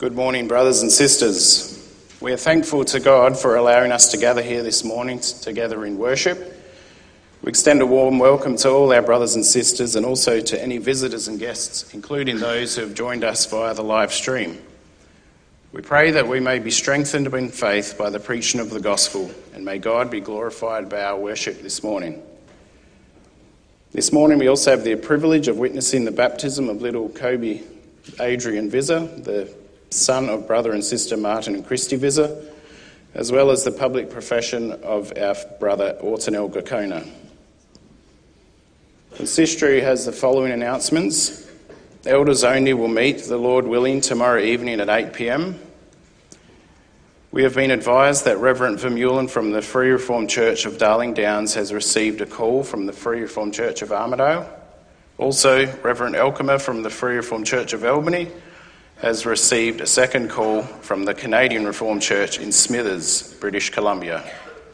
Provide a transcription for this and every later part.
Good morning, brothers and sisters. We are thankful to God for allowing us to gather here this morning together in worship. We extend a warm welcome to all our brothers and sisters and also to any visitors and guests, including those who have joined us via the live stream. We pray that we may be strengthened in faith by the preaching of the gospel, and may God be glorified by our worship this morning. This morning we also have the privilege of witnessing the baptism of little Kobe Adrian Visser, the son of brother and sister Martin and Christy Visser, as well as the public profession of our brother Ortonel Gakona. Consistory has the following announcements. Elders only will meet, the Lord willing, tomorrow evening at 8 p.m. We have been advised that Reverend Vermeulen from the Free Reformed Church of Darling Downs has received a call from the Free Reformed Church of Armidale. Also, Reverend Elkimer from the Free Reformed Church of Albany has received a second call from the Canadian Reformed Church in Smithers, British Columbia.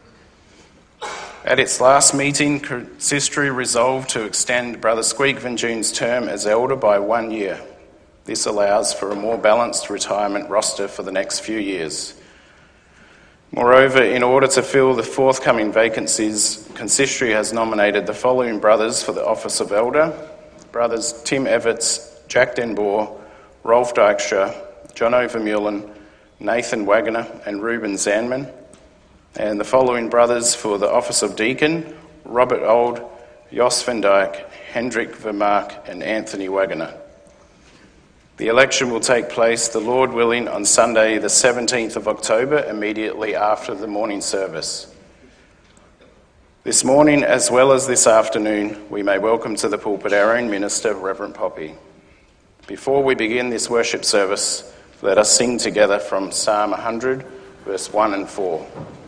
At its last meeting, Consistory resolved to extend Brother Squeak Van Joon's term as elder by 1 year. This allows for a more balanced retirement roster for the next few years. Moreover, in order to fill the forthcoming vacancies, Consistory has nominated the following brothers for the office of elder: Brothers Tim Everts, Jack Denboer, Rolf Dykstra, John Vermeulen, Nathan Wagner and Ruben Zanman, and the following brothers for the office of deacon: Robert Old, Jos van Dyk, Hendrik Vermark and Anthony Wagner. The election will take place, the Lord willing, on Sunday the 17th of October, immediately after the morning service. This morning, as well as this afternoon, we may welcome to the pulpit our own minister, Reverend Poppy. Before we begin this worship service, let us sing together from Psalm 100, verse 1 and 4.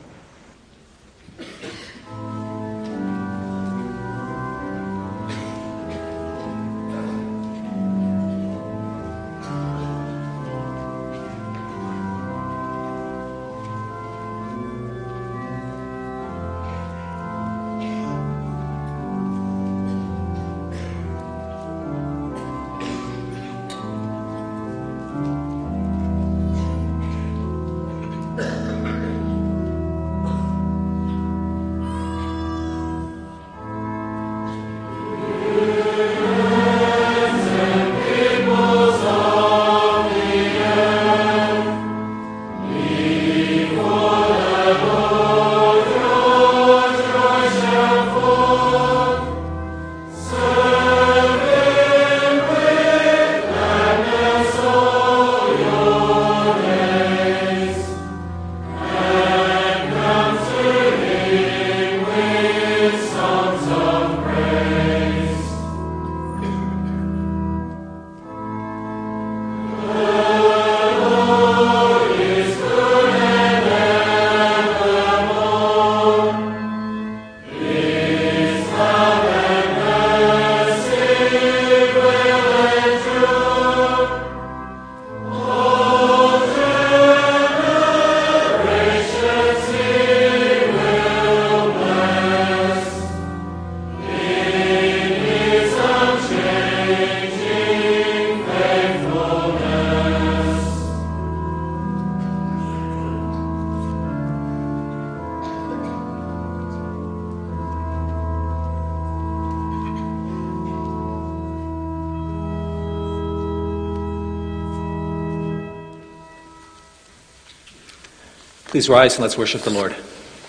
Please rise and let's worship the Lord.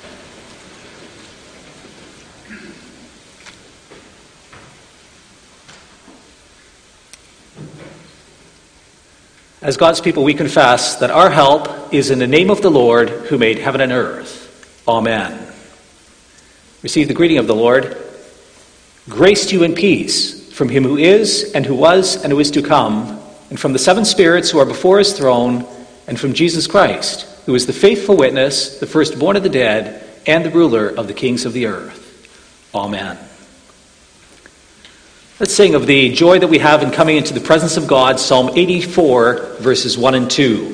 As God's people, we confess that our help is in the name of the Lord who made heaven and earth. Amen. Receive the greeting of the Lord. Grace to you and peace from him who is and who was and who is to come, and from the seven spirits who are before his throne, and from Jesus Christ, who is the faithful witness, the firstborn of the dead, and the ruler of the kings of the earth. Amen. Let's sing of the joy that we have in coming into the presence of God, Psalm 84, verses 1 and 2.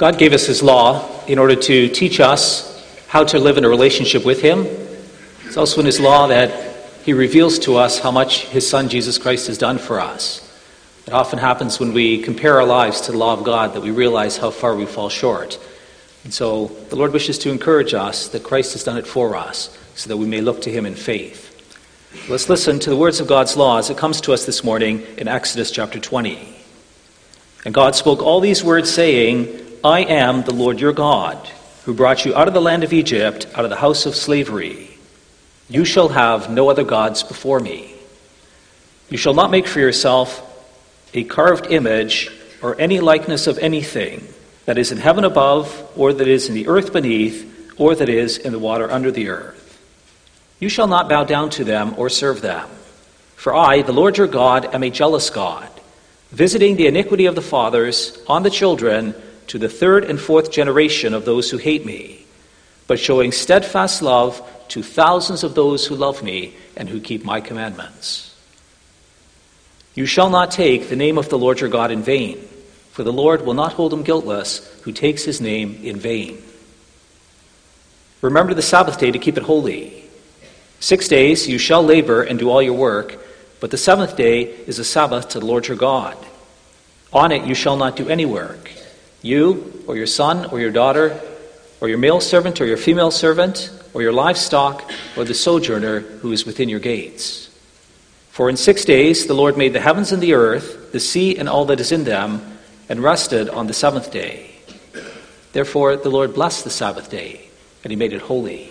God gave us his law in order to teach us how to live in a relationship with him. It's also in his law that he reveals to us how much his son Jesus Christ has done for us. It often happens when we compare our lives to the law of God that we realize how far we fall short. And so the Lord wishes to encourage us that Christ has done it for us so that we may look to him in faith. Let's listen to the words of God's law as it comes to us this morning in Exodus chapter 20. And God spoke all these words, saying, I am the Lord your God, who brought you out of the land of Egypt, out of the house of slavery. You shall have no other gods before me. You shall not make for yourself a carved image or any likeness of anything that is in heaven above, or that is in the earth beneath, or that is in the water under the earth. You shall not bow down to them or serve them. For I, the Lord your God, am a jealous God, visiting the iniquity of the fathers on the children to the third and fourth generation of those who hate me, but showing steadfast love to thousands of those who love me and who keep my commandments. You shall not take the name of the Lord your God in vain, for the Lord will not hold him guiltless who takes his name in vain. Remember the Sabbath day to keep it holy. 6 days you shall labor and do all your work, but the seventh day is a Sabbath to the Lord your God. On it you shall not do any work, you or your son or your daughter, or your male servant or your female servant, or your livestock, or the sojourner who is within your gates. For in 6 days the Lord made the heavens and the earth, the sea and all that is in them, and rested on the seventh day. Therefore the Lord blessed the Sabbath day, and he made it holy.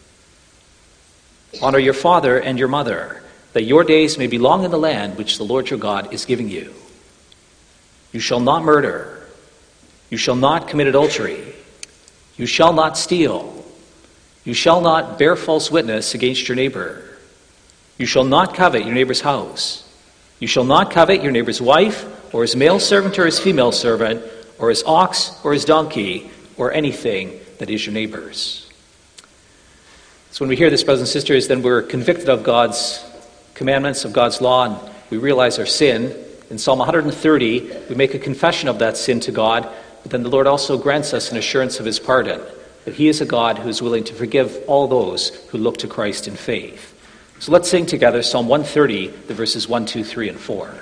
Honor your father and your mother, that your days may be long in the land which the Lord your God is giving you. You shall not murder. You shall not commit adultery. You shall not steal. You shall not bear false witness against your neighbor. You shall not covet your neighbor's house. You shall not covet your neighbor's wife, or his male servant or his female servant, or his ox or his donkey, or anything that is your neighbor's. So when we hear this, brothers and sisters, then we're convicted of God's commandments, of God's law, and we realize our sin. In Psalm 130, we make a confession of that sin to God, but then the Lord also grants us an assurance of his pardon, that he is a God who is willing to forgive all those who look to Christ in faith. So let's sing together Psalm 130, the verses 1, 2, 3, and 4.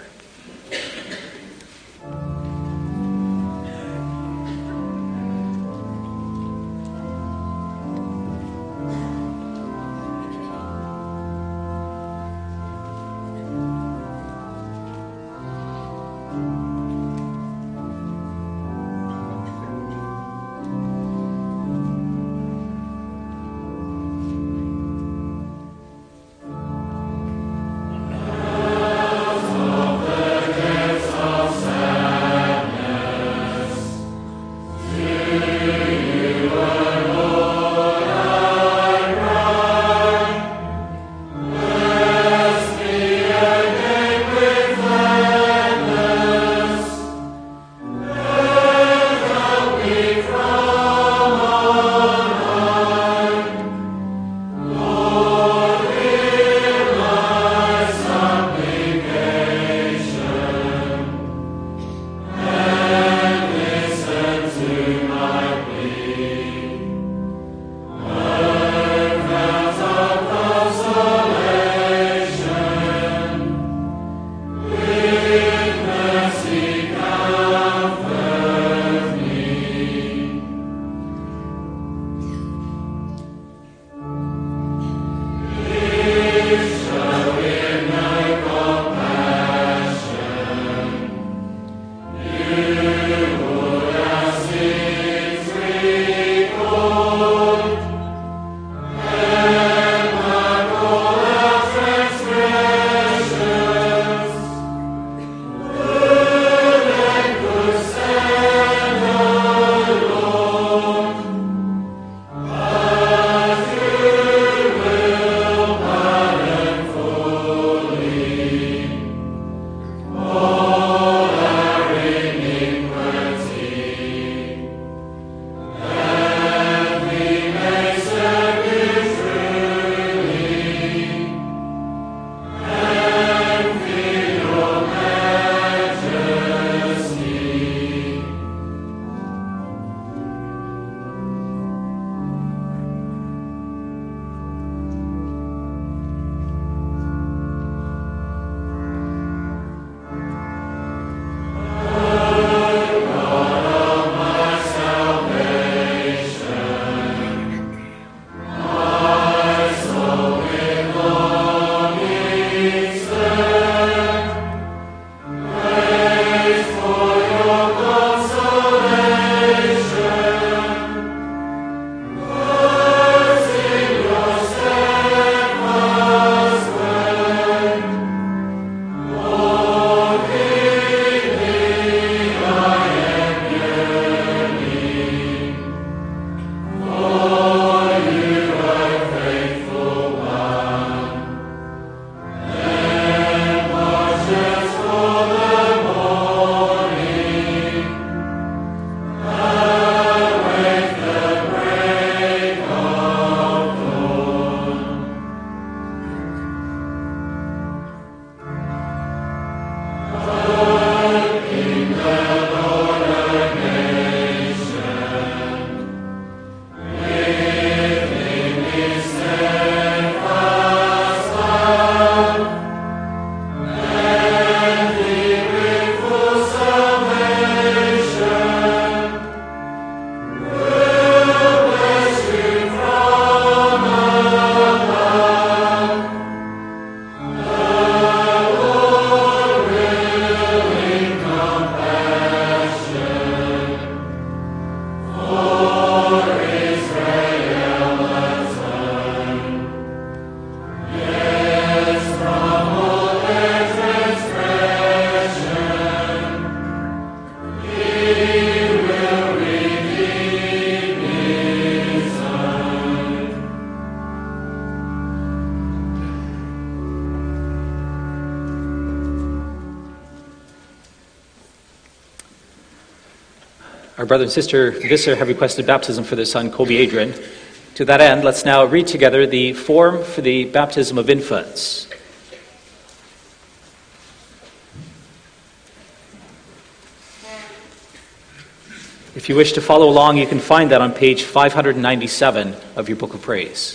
Our brother and sister Visser have requested baptism for their son, Kobe Adrian. To that end, let's now read together the form for the baptism of infants. If you wish to follow along, you can find that on page 597 of your Book of Praise.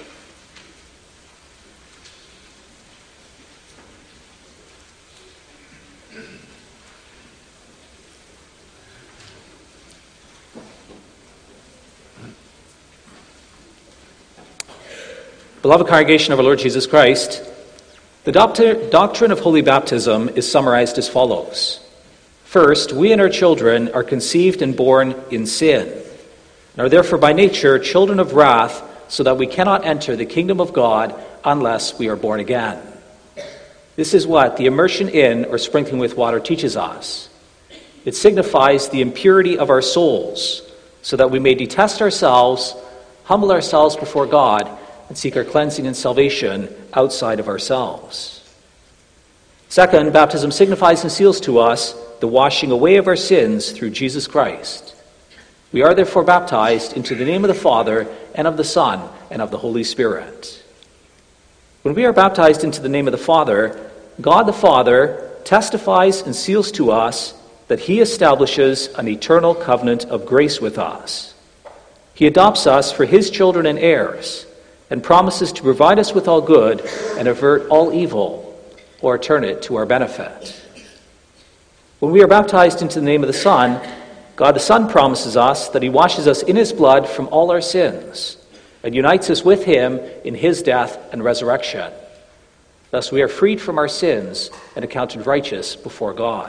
Beloved congregation of our Lord Jesus Christ, the doctrine of holy baptism is summarized as follows. First, we and our children are conceived and born in sin, and are therefore by nature children of wrath, so that we cannot enter the kingdom of God unless we are born again. This is what the immersion in or sprinkling with water teaches us. It signifies the impurity of our souls, so that we may detest ourselves, humble ourselves before God, and seek our cleansing and salvation outside of ourselves. Second, baptism signifies and seals to us the washing away of our sins through Jesus Christ. We are therefore baptized into the name of the Father, and of the Son, and of the Holy Spirit. When we are baptized into the name of the Father, God the Father testifies and seals to us that He establishes an eternal covenant of grace with us. He adopts us for His children and heirs, and promises to provide us with all good and avert all evil, or turn it to our benefit. When we are baptized into the name of the Son, God the Son promises us that He washes us in His blood from all our sins, and unites us with Him in His death and resurrection. Thus we are freed from our sins and accounted righteous before God.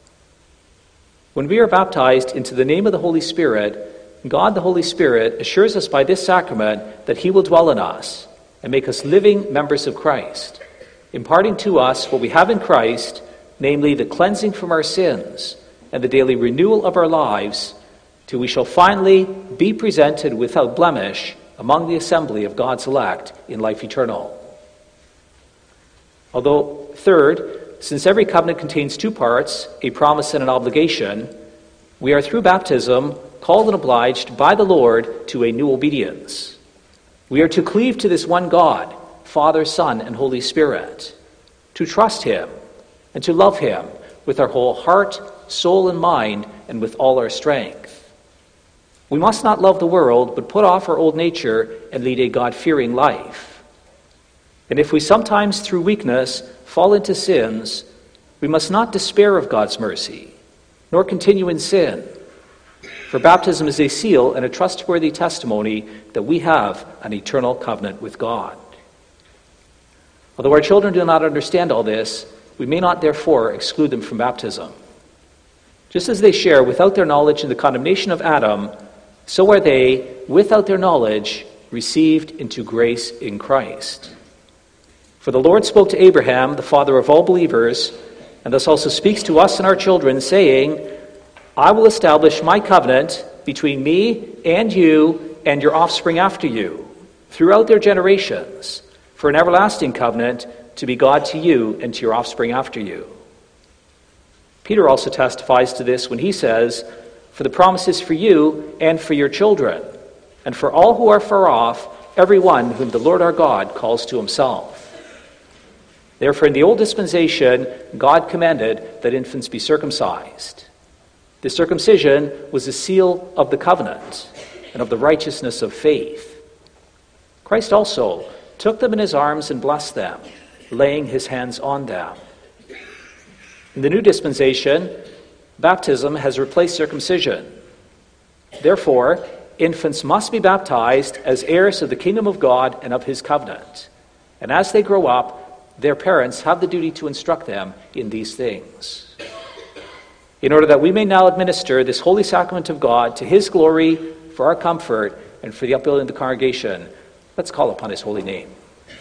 When we are baptized into the name of the Holy Spirit, God the Holy Spirit assures us by this sacrament that He will dwell in us and make us living members of Christ, imparting to us what we have in Christ, namely the cleansing from our sins and the daily renewal of our lives, till we shall finally be presented without blemish among the assembly of God's elect in life eternal. Although, third, since every covenant contains two parts, a promise and an obligation, we are through baptism called and obliged by the Lord to a new obedience. We are to cleave to this one God, Father, Son, and Holy Spirit, to trust Him and to love Him with our whole heart, soul, and mind, and with all our strength. We must not love the world, but put off our old nature and lead a God-fearing life. And if we sometimes, through weakness, fall into sins, we must not despair of God's mercy, nor continue in sin. For baptism is a seal and a trustworthy testimony that we have an eternal covenant with God. Although our children do not understand all this, we may not therefore exclude them from baptism. Just as they share without their knowledge in the condemnation of Adam, so are they, without their knowledge, received into grace in Christ. For the Lord spoke to Abraham, the father of all believers, and thus also speaks to us and our children, saying, I will establish my covenant between me and you and your offspring after you, throughout their generations, for an everlasting covenant to be God to you and to your offspring after you. Peter also testifies to this when he says, For the promise is for you and for your children, and for all who are far off, every one whom the Lord our God calls to Himself. Therefore, in the old dispensation, God commanded that infants be circumcised. The circumcision was a seal of the covenant and of the righteousness of faith. Christ also took them in His arms and blessed them, laying His hands on them. In the new dispensation, baptism has replaced circumcision. Therefore, infants must be baptized as heirs of the kingdom of God and of His covenant. And as they grow up, their parents have the duty to instruct them in these things. In order that we may now administer this holy sacrament of God to His glory, for our comfort, and for the upbuilding of the congregation, let's call upon His holy name.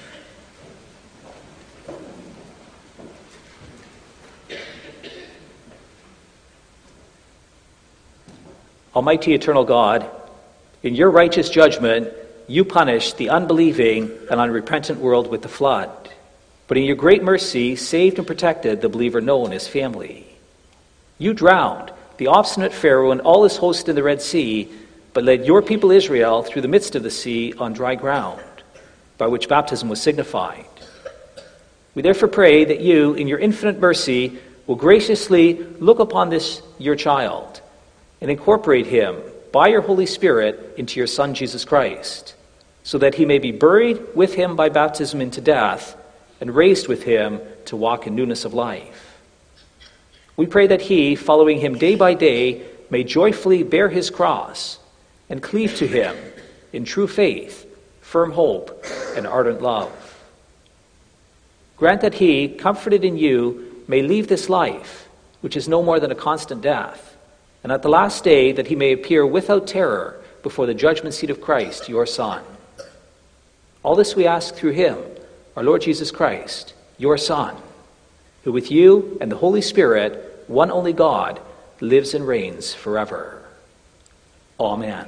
Almighty eternal God, in your righteous judgment, you punished the unbelieving and unrepentant world with the flood, but in your great mercy saved and protected the believer Noah and his family. You drowned the obstinate Pharaoh and all his host in the Red Sea, but led your people Israel through the midst of the sea on dry ground, by which baptism was signified. We therefore pray that you, in your infinite mercy, will graciously look upon this your child and incorporate him by your Holy Spirit into your Son Jesus Christ, so that he may be buried with him by baptism into death and raised with him to walk in newness of life. We pray that he, following him day by day, may joyfully bear his cross and cleave to him in true faith, firm hope, and ardent love. Grant that he, comforted in you, may leave this life, which is no more than a constant death, and at the last day that he may appear without terror before the judgment seat of Christ, your Son. All this we ask through him, our Lord Jesus Christ, your Son, who with you and the Holy Spirit, one only God, lives and reigns forever. Amen.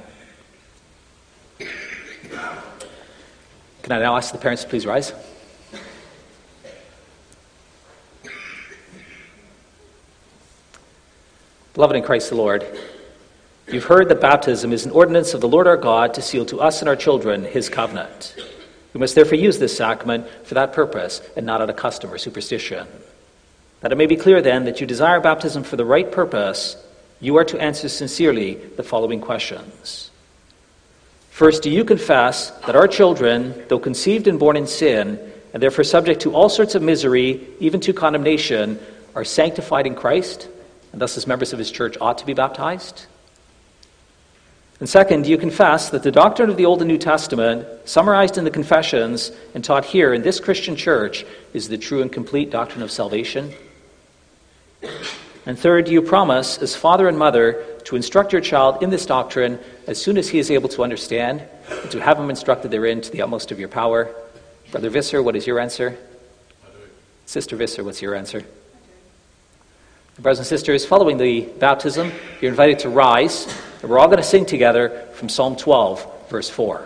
Can I now ask the parents to please rise? Beloved in Christ the Lord, you've heard that baptism is an ordinance of the Lord our God to seal to us and our children his covenant. We must therefore use this sacrament for that purpose and not out of custom or superstition. That it may be clear then that you desire baptism for the right purpose, you are to answer sincerely the following questions. First, do you confess that our children, though conceived and born in sin, and therefore subject to all sorts of misery, even to condemnation, are sanctified in Christ, and thus as members of his church ought to be baptized? And second, do you confess that the doctrine of the Old and New Testament, summarized in the Confessions and taught here in this Christian church, is the true and complete doctrine of salvation? And third, do you promise, as father and mother, to instruct your child in this doctrine as soon as he is able to understand, and to have him instructed therein to the utmost of your power? Brother Visser, what is your answer? I do. Sister Visser, what's your answer? Brothers and sisters, following the baptism, you're invited to rise, and we're all going to sing together from Psalm 12, verse 4.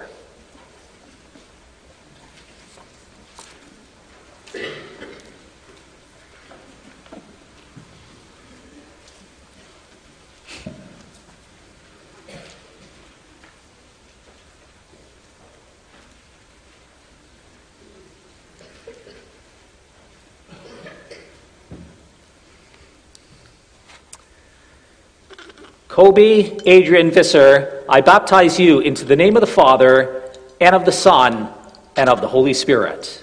Kobe Adrian Visser, I baptize you into the name of the Father, and of the Son, and of the Holy Spirit.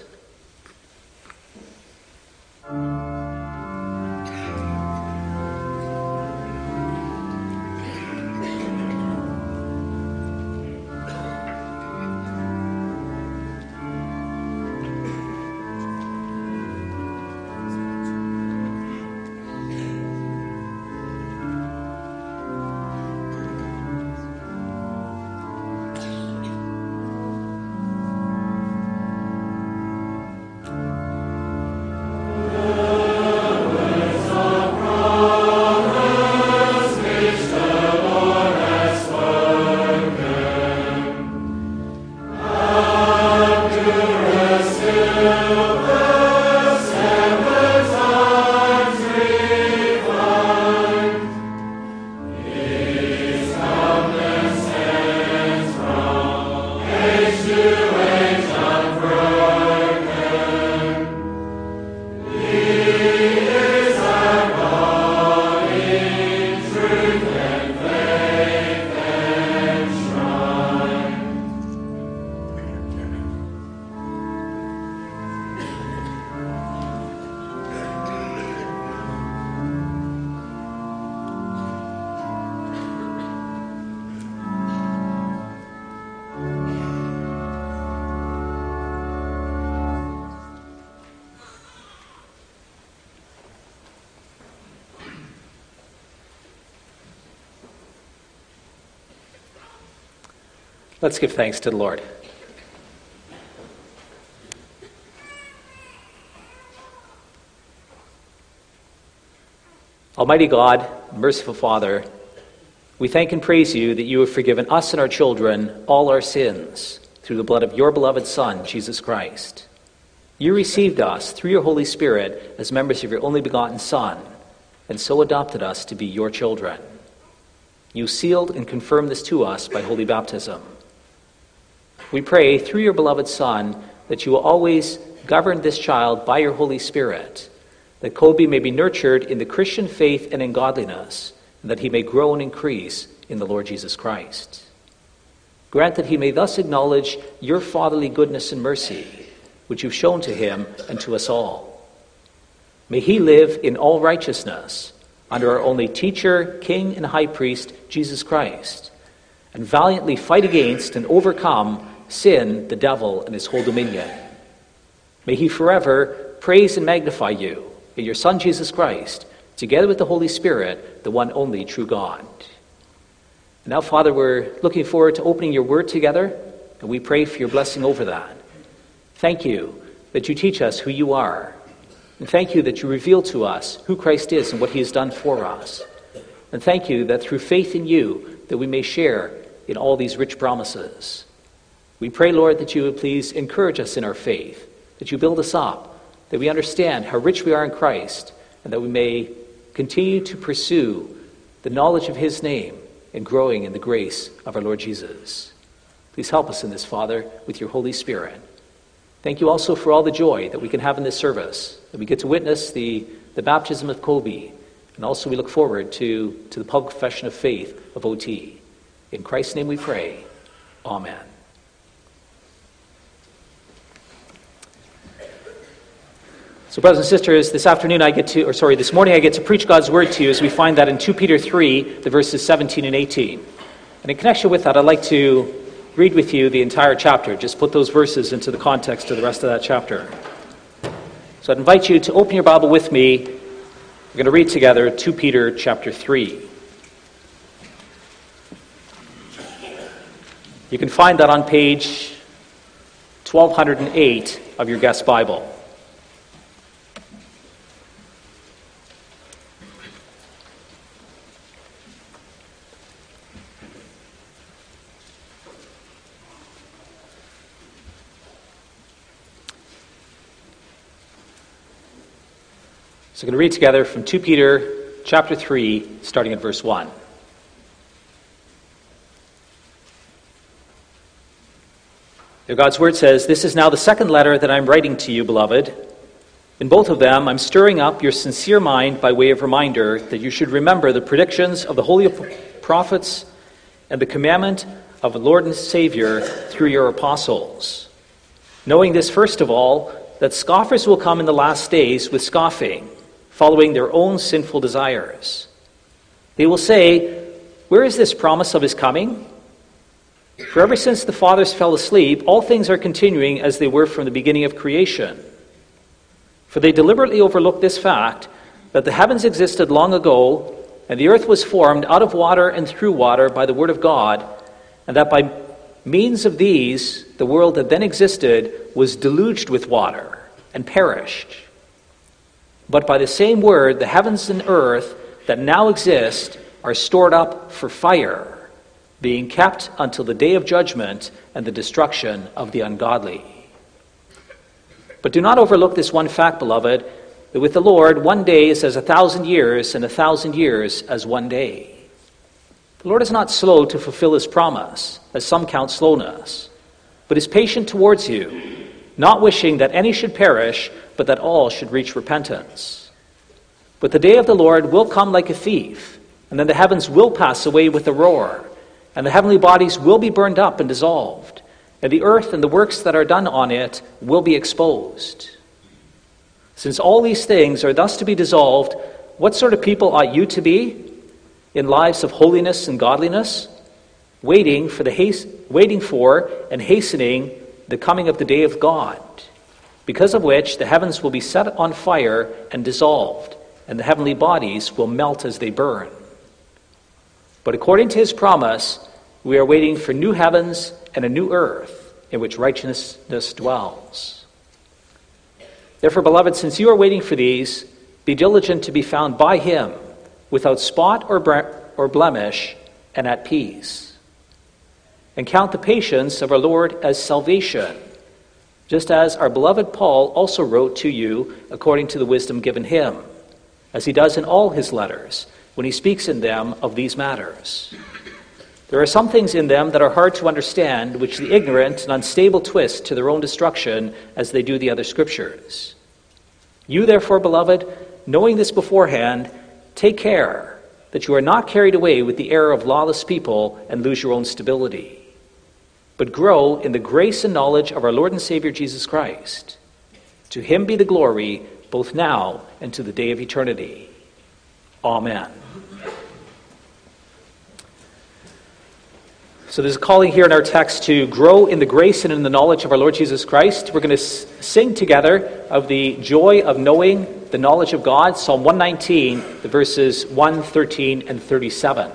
Let's give thanks to the Lord. Almighty God, merciful Father, we thank and praise you that you have forgiven us and our children all our sins through the blood of your beloved Son, Jesus Christ. You received us through your Holy Spirit as members of your only begotten Son, and so adopted us to be your children. You sealed and confirmed this to us by holy baptism. We pray through your beloved Son that you will always govern this child by your Holy Spirit, that Colby may be nurtured in the Christian faith and in godliness, and that he may grow and increase in the Lord Jesus Christ. Grant that he may thus acknowledge your fatherly goodness and mercy, which you've shown to him and to us all. May he live in all righteousness under our only teacher, King, and High Priest, Jesus Christ, and valiantly fight against and overcome sin, the devil, and his whole dominion. May he forever praise and magnify you in your Son, Jesus Christ, together with the Holy Spirit, the one only true God. And now, Father, we're looking forward to opening your word together, and we pray for your blessing over that. Thank you that you teach us who you are. And thank you that you reveal to us who Christ is and what he has done for us. And thank you that through faith in you, that we may share in all these rich promises. We pray, Lord, that you would please encourage us in our faith, that you build us up, that we understand how rich we are in Christ, and that we may continue to pursue the knowledge of his name and growing in the grace of our Lord Jesus. Please help us in this, Father, with your Holy Spirit. Thank you also for all the joy that we can have in this service, that we get to witness the baptism of Colby, and also we look forward to the public profession of faith of OT. In Christ's name we pray. Amen. So, brothers and sisters, this morning I get to preach God's word to you as we find that in 2 Peter 3, the verses 17 and 18. And in connection with that, I'd like to read with you the entire chapter, just put those verses into the context of the rest of that chapter. So I'd invite you to open your Bible with me. We're going to read together 2 Peter chapter 3. You can find that on page 1208 of your guest Bible. So we're going to read together from 2 Peter chapter 3, starting at verse 1. There God's word says, "This is now the second letter that I'm writing to you, beloved. In both of them, I'm stirring up your sincere mind by way of reminder that you should remember the predictions of the holy prophets and the commandment of the Lord and Savior through your apostles. Knowing this, first of all, that scoffers will come in the last days with scoffing, following their own sinful desires. They will say, 'Where is this promise of his coming?' For ever since the fathers fell asleep, all things are continuing as they were from the beginning of creation. For they deliberately overlook this fact, that the heavens existed long ago, and the earth was formed out of water and through water by the word of God, and that by means of these, the world that then existed was deluged with water and perished. But by the same word, the heavens and earth that now exist are stored up for fire, being kept until the day of judgment and the destruction of the ungodly. But do not overlook this one fact, beloved, that with the Lord 1 day is as 1,000 years, and 1,000 years as 1 day. The Lord is not slow to fulfill his promise, as some count slowness, but is patient towards you, not wishing that any should perish, but that all should reach repentance. But the day of the Lord will come like a thief, and then the heavens will pass away with a roar, and the heavenly bodies will be burned up and dissolved, and the earth and the works that are done on it will be exposed. Since all these things are thus to be dissolved, what sort of people ought you to be in lives of holiness and godliness, waiting for and hastening the coming of the day of God, because of which the heavens will be set on fire and dissolved, and the heavenly bodies will melt as they burn. But according to his promise, we are waiting for new heavens and a new earth in which righteousness dwells. Therefore, beloved, since you are waiting for these, be diligent to be found by him, without spot or blemish, and at peace. And count the patience of our Lord as salvation, just as our beloved Paul also wrote to you according to the wisdom given him, as he does in all his letters, when he speaks in them of these matters. There are some things in them that are hard to understand, which the ignorant and unstable twist to their own destruction as they do the other scriptures. You therefore, beloved, knowing this beforehand, take care that you are not carried away with the error of lawless people and lose your own stability, but grow in the grace and knowledge of our Lord and Savior Jesus Christ. To him be the glory, both now and to the day of eternity. Amen. So there's a calling here in our text to grow in the grace and in the knowledge of our Lord Jesus Christ. We're going to sing together of the joy of knowing the knowledge of God, Psalm 119, the verses 1, 13, and 37.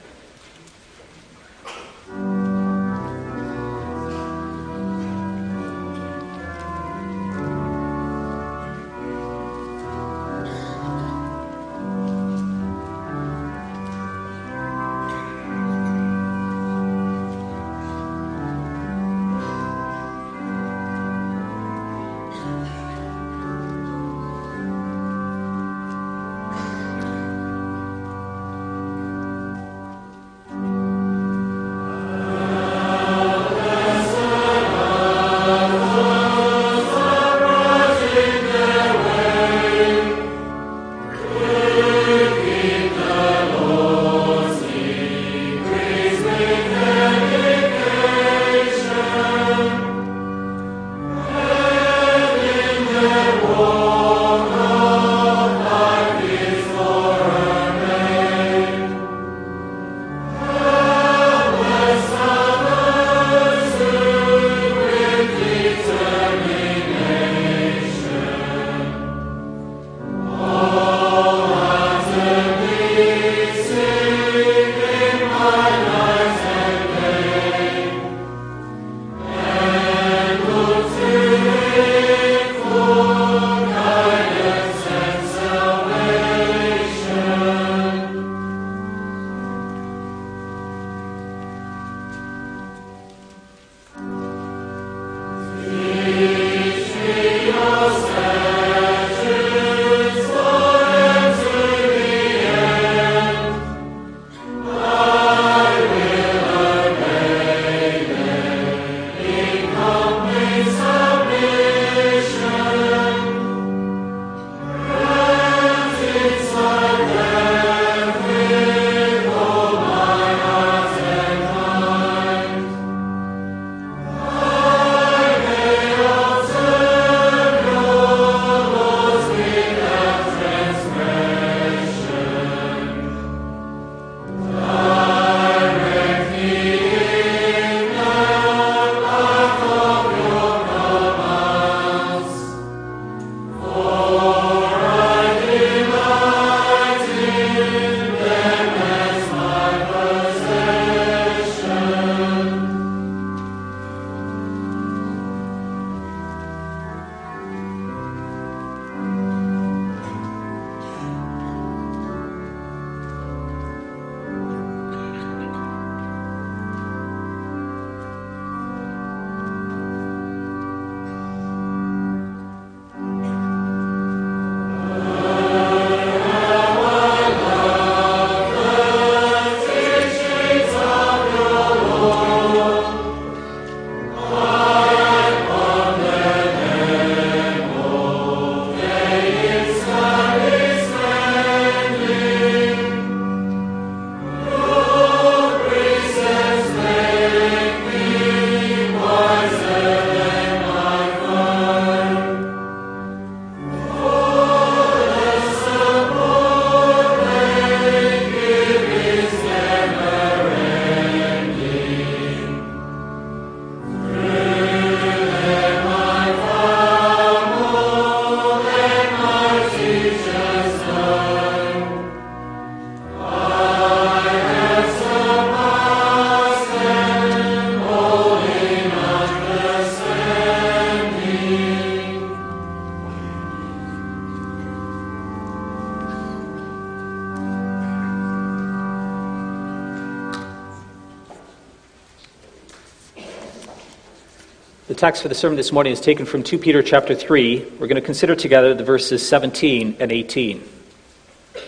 The text for the sermon this morning is taken from 2 Peter chapter 3. We're going to consider together the verses 17 and 18.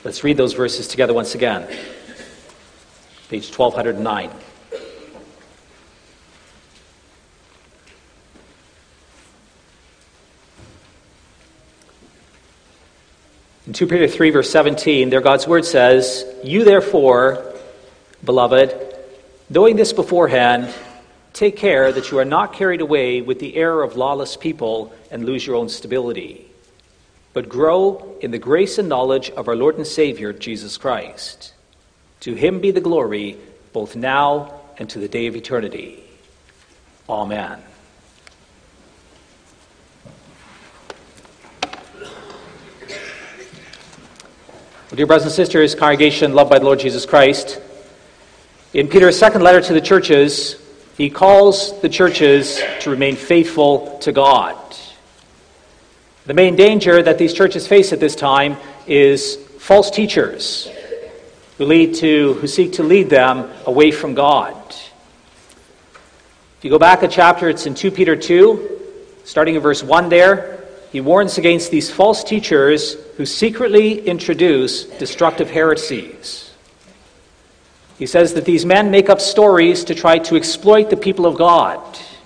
Let's read those verses together once again. Page 1209. In 2 Peter 3, verse 17, there God's word says, "You therefore, beloved, knowing this beforehand, take care that you are not carried away with the error of lawless people and lose your own stability, but grow in the grace and knowledge of our Lord and Savior, Jesus Christ. To him be the glory, both now and to the day of eternity. Amen." Well, dear brothers and sisters, congregation loved by the Lord Jesus Christ, in Peter's second letter to the churches, he calls the churches to remain faithful to God. The main danger that these churches face at this time is false teachers who seek to lead them away from God. If you go back a chapter, it's in 2 Peter 2, starting in verse 1 there, he warns against these false teachers who secretly introduce destructive heresies. He says that these men make up stories to try to exploit the people of God.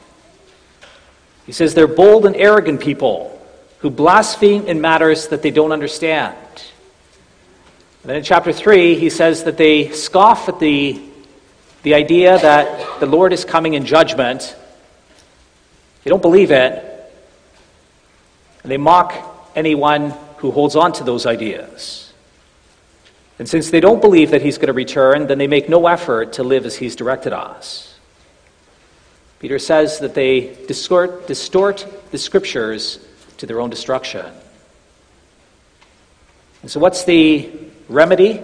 He says they're bold and arrogant people who blaspheme in matters that they don't understand. And then in chapter 3, he says that they scoff at the idea that the Lord is coming in judgment. They don't believe it. And they mock anyone who holds on to those ideas. And since they don't believe that he's going to return, then they make no effort to live as he's directed us. Peter says that they distort the scriptures to their own destruction. And so what's the remedy?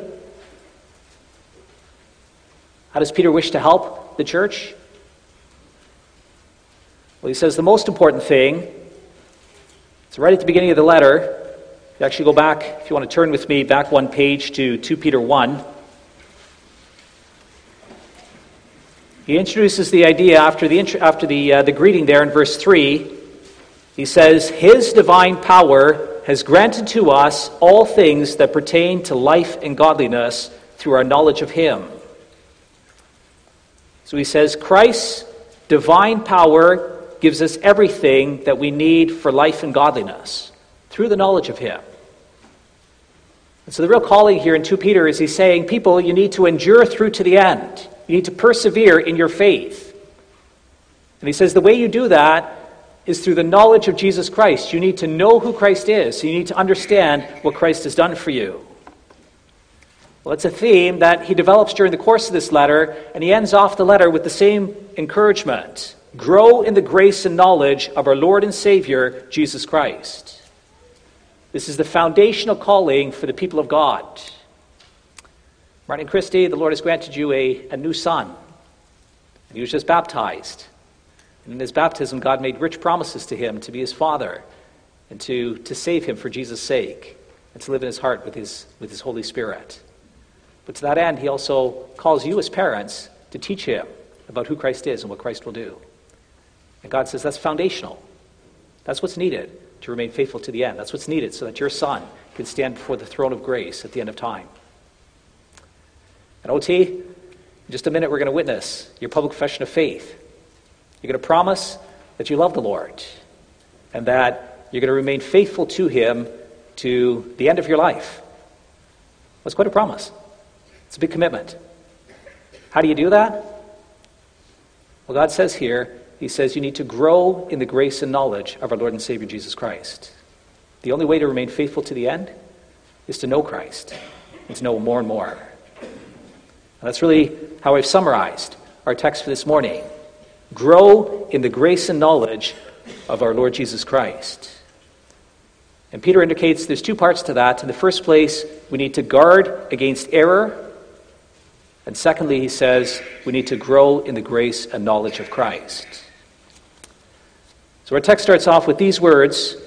How does Peter wish to help the church? Well, he says the most important thing, it's right at the beginning of the letter. You actually go back, if you want to turn with me, back one page to 2 Peter 1. He introduces the idea after the greeting there in verse 3. He says, "His divine power has granted to us all things that pertain to life and godliness through our knowledge of him." So he says, Christ's divine power gives us everything that we need for life and godliness through the knowledge of him. And so the real calling here in 2 Peter is he's saying, people, you need to endure through to the end. You need to persevere in your faith. And he says the way you do that is through the knowledge of Jesus Christ. You need to know who Christ is. You need to understand what Christ has done for you. Well, it's a theme that he develops during the course of this letter, and he ends off the letter with the same encouragement. Grow in the grace and knowledge of our Lord and Savior, Jesus Christ. This is the foundational calling for the people of God. Martin Christie, the Lord has granted you a new son. He was just baptized. And in his baptism, God made rich promises to him to be his father and to save him for Jesus' sake and to live in his heart with his Holy Spirit. But to that end, he also calls you as parents to teach him about who Christ is and what Christ will do. And God says that's foundational. That's what's needed to remain faithful to the end. That's what's needed so that your son can stand before the throne of grace at the end of time. And OT, in just a minute we're going to witness your public profession of faith. You're going to promise that you love the Lord and that you're going to remain faithful to him to the end of your life. That's quite a promise. It's a big commitment. How do you do that? Well, God says here, he says you need to grow in the grace and knowledge of our Lord and Savior Jesus Christ. The only way to remain faithful to the end is to know Christ and to know him more and more. And that's really how I've summarized our text for this morning. Grow in the grace and knowledge of our Lord Jesus Christ. And Peter indicates there's two parts to that. In the first place, we need to guard against error. And secondly, he says, we need to grow in the grace and knowledge of Christ. So our text starts off with these words.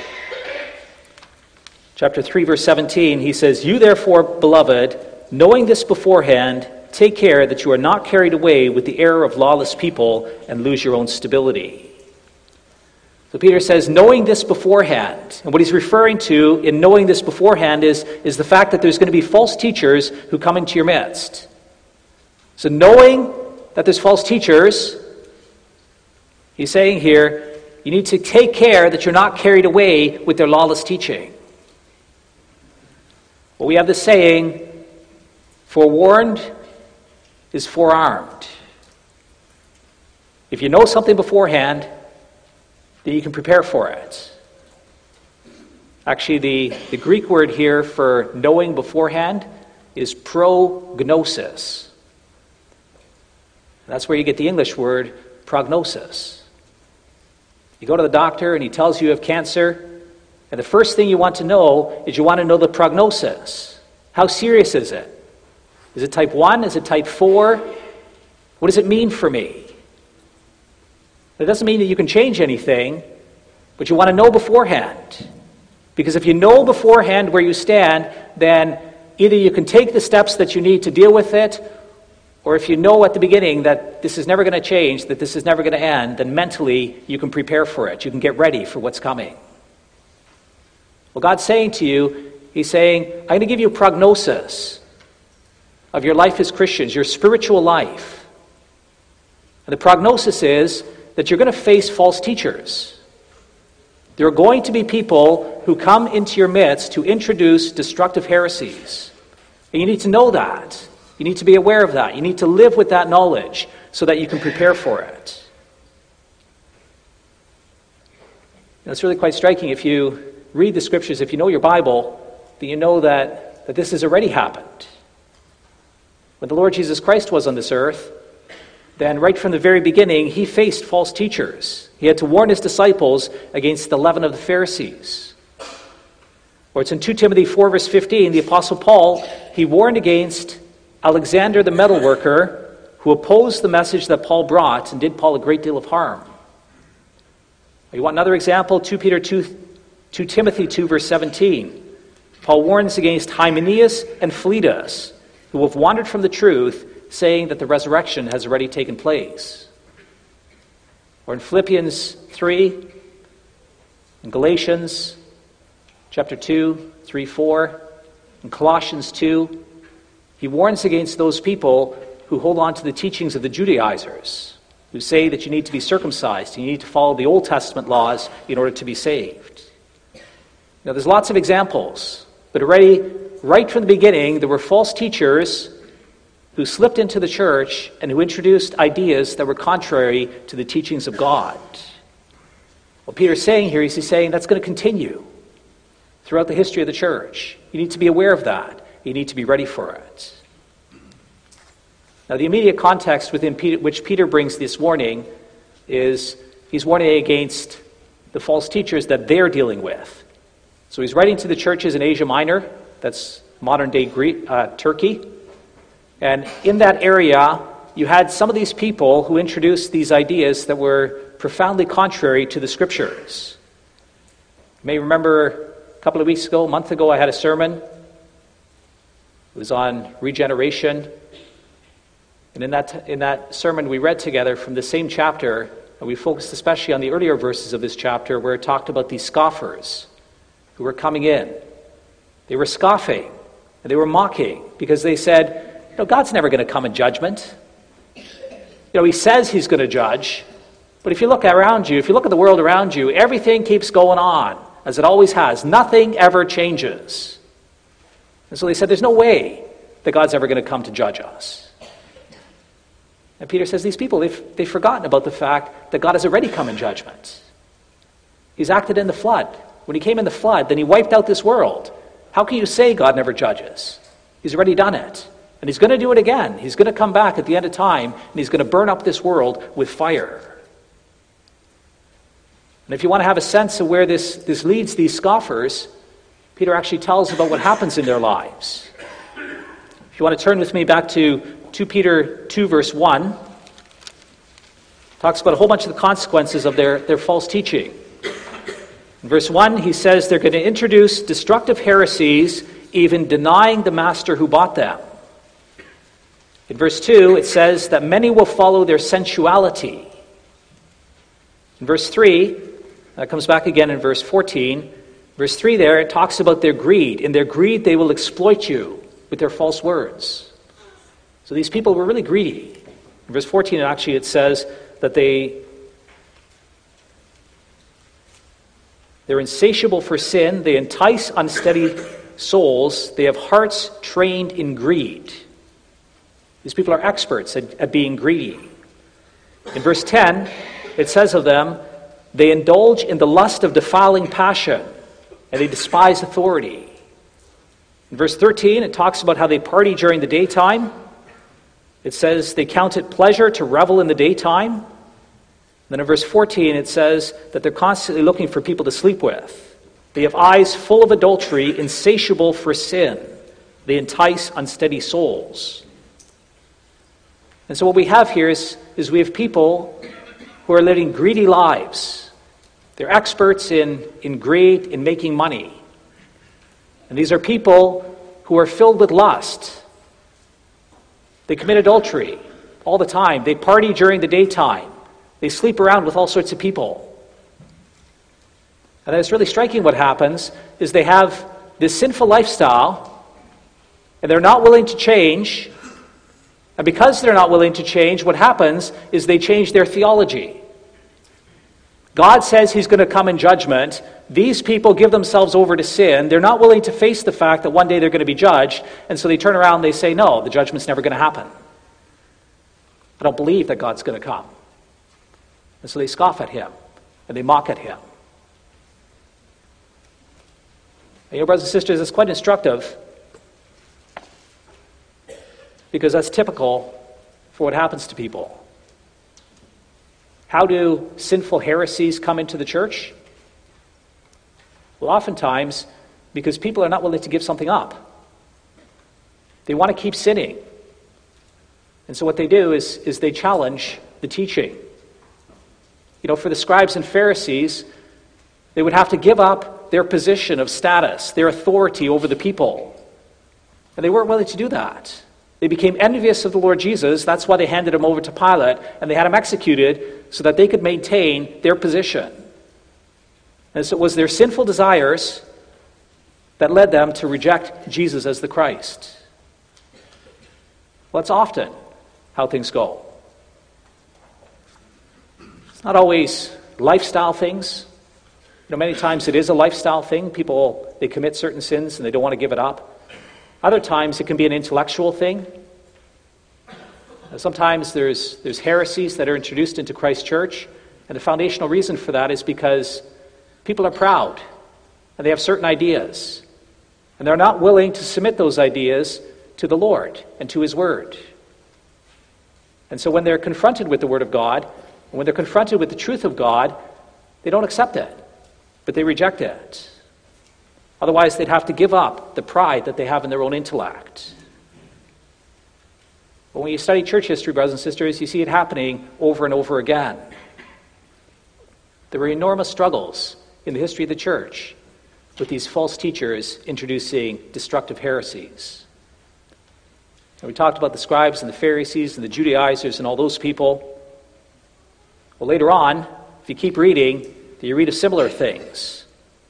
Chapter 3, verse 17, he says, "You therefore, beloved, knowing this beforehand, take care that you are not carried away with the error of lawless people and lose your own stability." So Peter says, knowing this beforehand. And what he's referring to in knowing this beforehand is the fact that there's going to be false teachers who come into your midst. So knowing that there's false teachers, he's saying here, you need to take care that you're not carried away with their lawless teaching. Well, we have the saying, forewarned is forearmed. If you know something beforehand, then you can prepare for it. Actually, the Greek word here for knowing beforehand is prognosis. That's where you get the English word prognosis. You go to the doctor and he tells you have cancer, and the first thing you want to know is you want to know the prognosis. How serious is it? Is it type 1? Is it type 4? What does it mean for me? It doesn't mean that you can change anything, but you want to know beforehand. Because if you know beforehand where you stand, then either you can take the steps that you need to deal with it, or if you know at the beginning that this is never going to change, that this is never going to end, then mentally you can prepare for it. You can get ready for what's coming. Well, God's saying to you, He's saying, I'm going to give you a prognosis of your life as Christians, your spiritual life. And the prognosis is that you're going to face false teachers. There are going to be people who come into your midst to introduce destructive heresies. And you need to know that. You need to be aware of that. You need to live with that knowledge so that you can prepare for it. Now, it's really quite striking. If you read the Scriptures, if you know your Bible, then you know that this has already happened. When the Lord Jesus Christ was on this earth, then right from the very beginning, He faced false teachers. He had to warn His disciples against the leaven of the Pharisees. Or it's in 2 Timothy 4, verse 15, the Apostle Paul, he warned against Alexander the metalworker, who opposed the message that Paul brought and did Paul a great deal of harm. You want another example? 2 Timothy 2, verse 17. Paul warns against Hymenaeus and Philetus, who have wandered from the truth, saying that the resurrection has already taken place. Or in Philippians 3, in Galatians chapter 2, 3, 4, in Colossians 2, he warns against those people who hold on to the teachings of the Judaizers, who say that you need to be circumcised, you need to follow the Old Testament laws in order to be saved. Now, there's lots of examples, but already, right from the beginning, there were false teachers who slipped into the church and who introduced ideas that were contrary to the teachings of God. What Peter's saying here is he's saying that's going to continue throughout the history of the church. You need to be aware of that. You need to be ready for it. Now, the immediate context within which Peter brings this warning is he's warning against the false teachers that they're dealing with. So he's writing to the churches in Asia Minor, that's modern-day Turkey. And in that area, you had some of these people who introduced these ideas that were profoundly contrary to the Scriptures. You may remember a couple of weeks ago, a month ago, I had a sermon. It was on regeneration. And in that sermon, we read together from the same chapter, and we focused especially on the earlier verses of this chapter where it talked about these scoffers who were coming in. They were scoffing, and they were mocking, because they said, God's never going to come in judgment. He says He's going to judge, but if you look around you, if you look at the world around you, everything keeps going on, as it always has. Nothing ever changes. And so they said, there's no way that God's ever going to come to judge us. And Peter says, these people, they've forgotten about the fact that God has already come in judgment. He's acted in the flood. When He came in the flood, then He wiped out this world. How can you say God never judges? He's already done it. And He's going to do it again. He's going to come back at the end of time, and He's going to burn up this world with fire. And if you want to have a sense of where this leads these scoffers, Peter actually tells about what happens in their lives. If you want to turn with me back to 2 Peter 2, verse 1, talks about a whole bunch of the consequences of their false teaching. In verse 1, he says they're going to introduce destructive heresies, even denying the master who bought them. In verse 2, it says that many will follow their sensuality. In verse 3, That comes back again in verse 14. Verse 3 there, it talks about their greed. In their greed, they will exploit you with their false words. So these people were really greedy. In verse 14, actually, it says that they're insatiable for sin. They entice unsteady souls. They have hearts trained in greed. These people are experts at being greedy. In verse 10, it says of them, they indulge in the lust of defiling passion, and they despise authority. In verse 13, it talks about how they party during the daytime. It says they count it pleasure to revel in the daytime. Then in verse 14, it says that they're constantly looking for people to sleep with. They have eyes full of adultery, insatiable for sin. They entice unsteady souls. And so what we have here is we have people who are living greedy lives. They're experts in greed, in making money. And these are people who are filled with lust. They commit adultery all the time. They party during the daytime. They sleep around with all sorts of people. And it's really striking what happens is they have this sinful lifestyle, and they're not willing to change. And because they're not willing to change, what happens is they change their theology. God says he's going to come in judgment. These people give themselves over to sin. They're not willing to face the fact that one day they're going to be judged. And so they turn around and they say, no, the judgment's never going to happen. I don't believe that God's going to come. And so they scoff at him and they mock at him. And brothers and sisters, it's quite instructive because that's typical for what happens to people. How do sinful heresies come into the church? Well, oftentimes, because people are not willing to give something up. They want to keep sinning. And so what they do is they challenge the teaching. You know, for the scribes and Pharisees, they would have to give up their position of status, their authority over the people. And they weren't willing to do that. They became envious of the Lord Jesus. That's why they handed him over to Pilate, and they had him executed so that they could maintain their position. And so it was their sinful desires that led them to reject Jesus as the Christ. Well, that's often how things go. It's not always lifestyle things. You know, many times it is a lifestyle thing. People, they commit certain sins and they don't want to give it up. Other times it can be an intellectual thing. Sometimes there's heresies that are introduced into Christ's church, and the foundational reason for that is because people are proud and they have certain ideas, and they're not willing to submit those ideas to the Lord and to his word. And so when they're confronted with the word of God, and when they're confronted with the truth of God, they don't accept it, but they reject it. Otherwise, they'd have to give up the pride that they have in their own intellect. But when you study church history, brothers and sisters, you see it happening over and over again. There were enormous struggles in the history of the church with these false teachers introducing destructive heresies. And we talked about the scribes and the Pharisees and the Judaizers and all those people. Well, later on, if you keep reading, you read of similar things.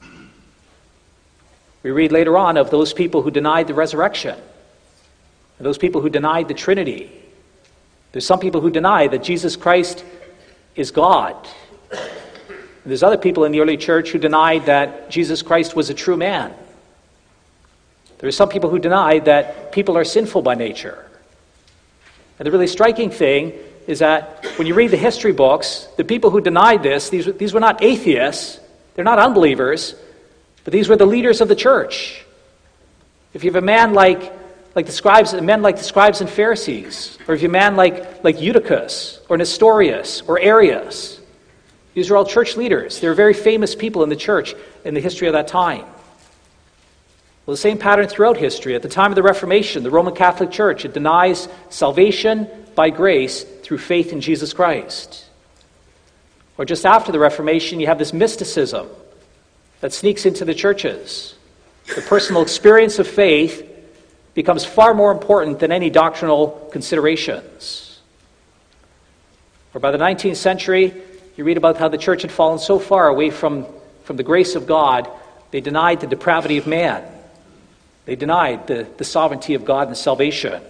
We read later on of those people who denied the resurrection, and those people who denied the Trinity. There's some people who deny that Jesus Christ is God. And there's other people in the early church who denied that Jesus Christ was a true man. There are some people who denied that people are sinful by nature. And the really striking thing is that when you read the history books, the people who denied this, these were not atheists, they're not unbelievers, but these were the leaders of the church. If you have a man like the scribes and Pharisees, or if you have a man like Eutychus, or Nestorius, or Arius, these are all church leaders. They're very famous people in the church in the history of that time. Well, the same pattern throughout history. At the time of the Reformation, the Roman Catholic Church, it denies salvation by grace through faith in Jesus Christ. Or just after the Reformation, you have this mysticism that sneaks into the churches. The personal experience of faith becomes far more important than any doctrinal considerations. Or by the 19th century, You read about how the church had fallen so far away from the grace of God, they denied the depravity of man. They denied the sovereignty of God and salvation. And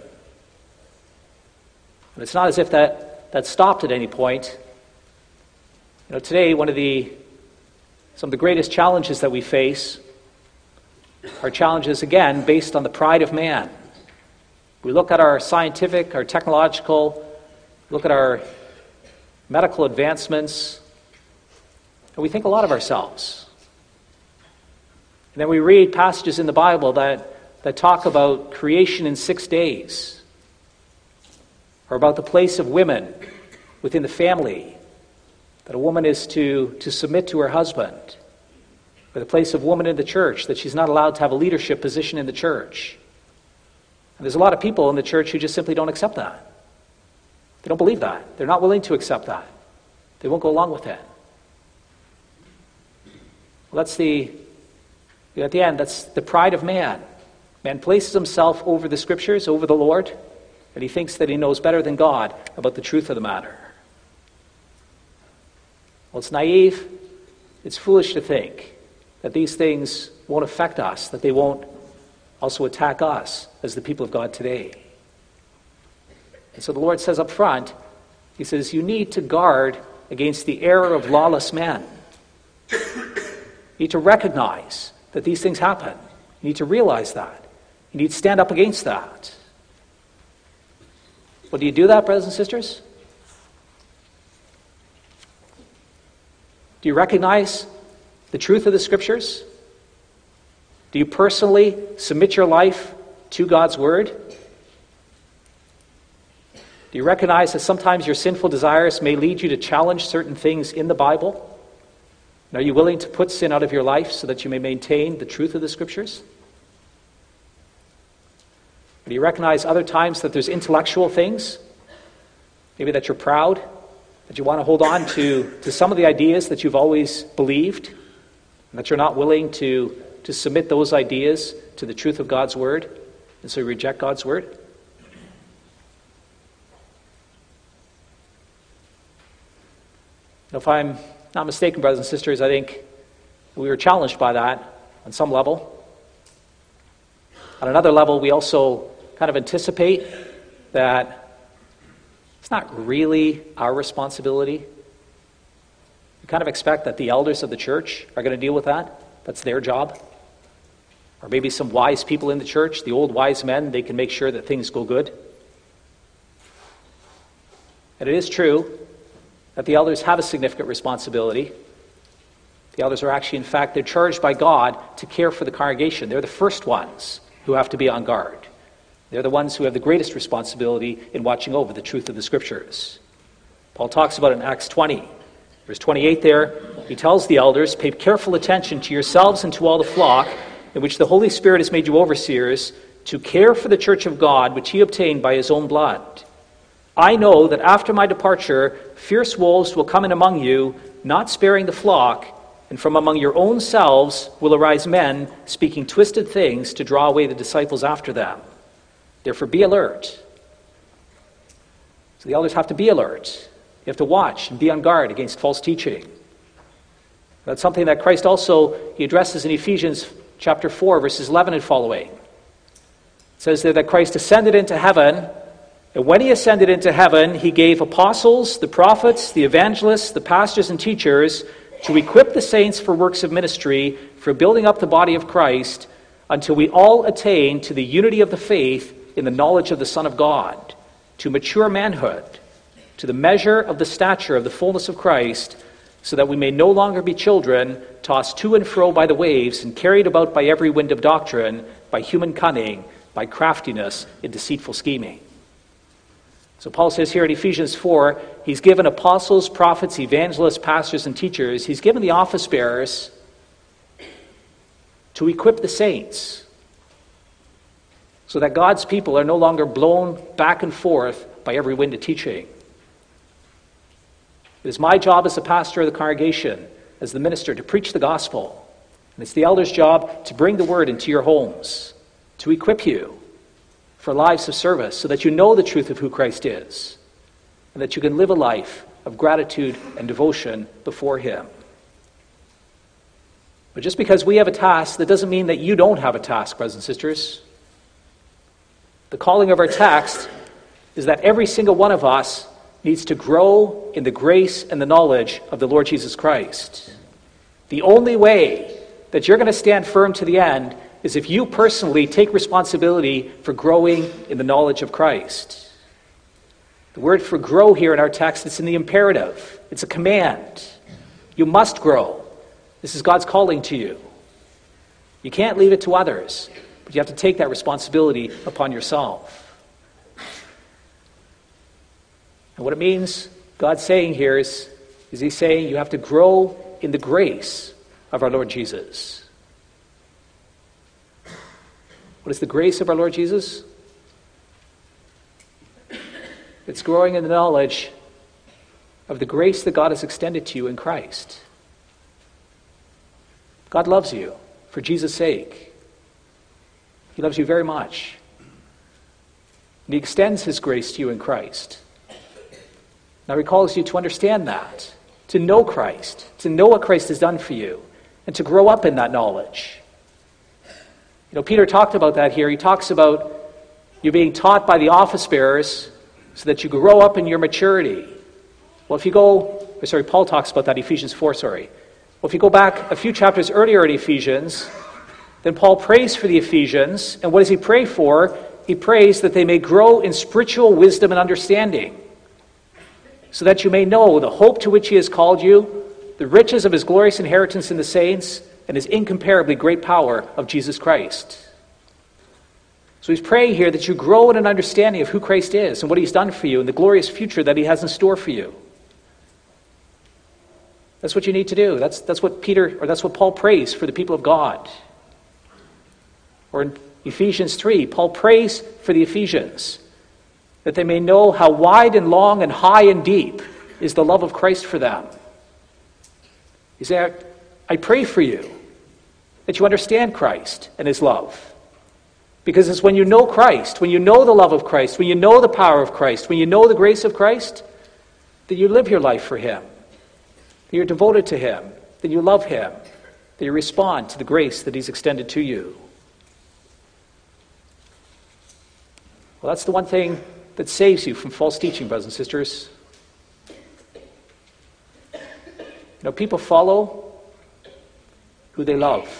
it's not as if that stopped at any point. Today, some of the greatest challenges that we face are challenges, again, based on the pride of man. We look at our scientific, our technological, look at our medical advancements, and we think a lot of ourselves. And then we read passages in the Bible that talk about creation in 6 days, or about the place of women within the family, that a woman is to submit to her husband, or the place of woman in the church, that she's not allowed to have a leadership position in the church. And there's a lot of people in the church who just simply don't accept that. They don't believe that. They're not willing to accept that. They won't go along with it. Well, at the end, that's the pride of man. Man places himself over the Scriptures, over the Lord, and he thinks that he knows better than God about the truth of the matter. Well, it's naive, it's foolish to think that these things won't affect us, that they won't also attack us as the people of God today. And so the Lord says up front, he says, you need to guard against the error of lawless men. You need to recognize that these things happen. You need to realize that. You need to stand up against that. Well, do you do that, brothers and sisters? Do you recognize the truth of the Scriptures? Do you personally submit your life to God's Word? Do you recognize that sometimes your sinful desires may lead you to challenge certain things in the Bible? And are you willing to put sin out of your life so that you may maintain the truth of the Scriptures? Do you recognize other times that there's intellectual things? Maybe that you're proud, that you want to hold on to some of the ideas that you've always believed, and that you're not willing to submit those ideas to the truth of God's Word, and so you reject God's Word? Now, if I'm not mistaken, brothers and sisters, I think we were challenged by that on some level. On another level, we also kind of anticipate that it's not really our responsibility. We kind of expect that the elders of the church are going to deal with that. That's their job. Or maybe some wise people in the church, the old wise men, they can make sure that things go good. And it is true that the elders have a significant responsibility. The elders are actually, in fact, they're charged by God to care for the congregation. They're the first ones who have to be on guard. They're the ones who have the greatest responsibility in watching over the truth of the Scriptures. Paul talks about it in Acts 20. Verse 28 there, he tells the elders, pay careful attention to yourselves and to all the flock, in which the Holy Spirit has made you overseers, to care for the church of God, which he obtained by his own blood. I know that after my departure, fierce wolves will come in among you, not sparing the flock, and from among your own selves will arise men speaking twisted things to draw away the disciples after them. Therefore be alert. So the elders have to be alert. You have to watch and be on guard against false teaching. That's something that Christ also, he addresses in Ephesians chapter 4, verses 11 and following. It says there that Christ ascended into heaven, and when he ascended into heaven, he gave apostles, the prophets, the evangelists, the pastors and teachers to equip the saints for works of ministry, for building up the body of Christ, until we all attain to the unity of the faith in the knowledge of the Son of God, to mature manhood, to the measure of the stature of the fullness of Christ, so that we may no longer be children, tossed to and fro by the waves and carried about by every wind of doctrine, by human cunning, by craftiness in deceitful scheming. So Paul says here in Ephesians 4, he's given apostles, prophets, evangelists, pastors, and teachers. He's given the office bearers to equip the saints so that God's people are no longer blown back and forth by every wind of teaching. It is my job as a pastor of the congregation, as the minister, to preach the gospel. And it's the elder's job to bring the word into your homes, to equip you for lives of service so that you know the truth of who Christ is and that you can live a life of gratitude and devotion before him. But just because we have a task, that doesn't mean that you don't have a task, brothers and sisters. The calling of our text is that every single one of us needs to grow in the grace and the knowledge of the Lord Jesus Christ. The only way that you're going to stand firm to the end is if you personally take responsibility for growing in the knowledge of Christ. The word for grow here in our text, it's in the imperative. It's a command. You must grow. This is God's calling to you. You can't leave it to others, but you have to take that responsibility upon yourself. And what it means, God's saying here is he's saying you have to grow in the grace of our Lord Jesus. What is the grace of our Lord Jesus? It's growing in the knowledge of the grace that God has extended to you in Christ. God loves you for Jesus' sake. He loves you very much. And he extends his grace to you in Christ. Now he calls you to understand that, to know Christ, to know what Christ has done for you, and to grow up in that knowledge. You know, Peter talked about that here. He talks about you being taught by the office bearers so that you grow up in your maturity. Well, Paul talks about that, Ephesians 4, Well, if you go back a few chapters earlier in Ephesians, then Paul prays for the Ephesians. And what does he pray for? He prays that they may grow in spiritual wisdom and understanding, so that you may know the hope to which he has called you, the riches of his glorious inheritance in the saints, and his incomparably great power of Jesus Christ. So he's praying here that you grow in an understanding of who Christ is and what he's done for you and the glorious future that he has in store for you. That's what you need to do. That's what Paul prays for the people of God. Or in Ephesians 3, Paul prays for the Ephesians that they may know how wide and long and high and deep is the love of Christ for them. He said, I pray for you that you understand Christ and his love. Because it's when you know Christ, when you know the love of Christ, when you know the power of Christ, when you know the grace of Christ, that you live your life for him. That you're devoted to him, that you love him, that you respond to the grace that he's extended to you. Well, that's the one thing that saves you from false teaching, brothers and sisters. You know, people follow who they love.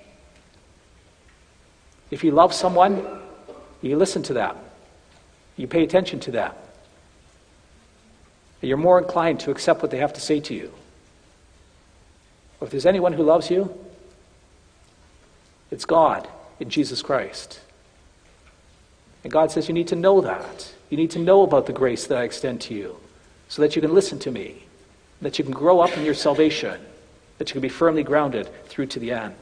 If you love someone, you listen to them. You pay attention to them. You're more inclined to accept what they have to say to you. Or if there's anyone who loves you, it's God in Jesus Christ. And God says you need to know that. You need to know about the grace that I extend to you so that you can listen to me, that you can grow up in your salvation, that you can be firmly grounded through to the end.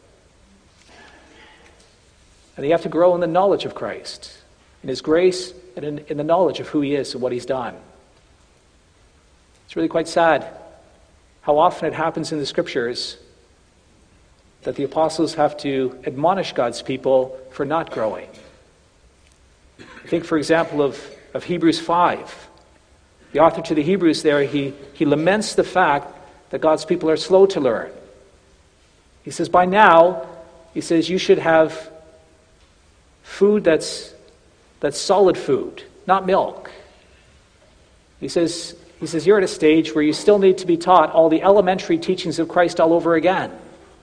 And you have to grow in the knowledge of Christ, in his grace, and in the knowledge of who he is and what he's done. It's really quite sad how often it happens in the Scriptures that the apostles have to admonish God's people for not growing. Think, for example, of Hebrews 5. The author to the Hebrews there, he laments the fact that God's people are slow to learn. He says, by now, he says, you should have food that's solid food, not milk. He says, you're at a stage where you still need to be taught all the elementary teachings of Christ all over again.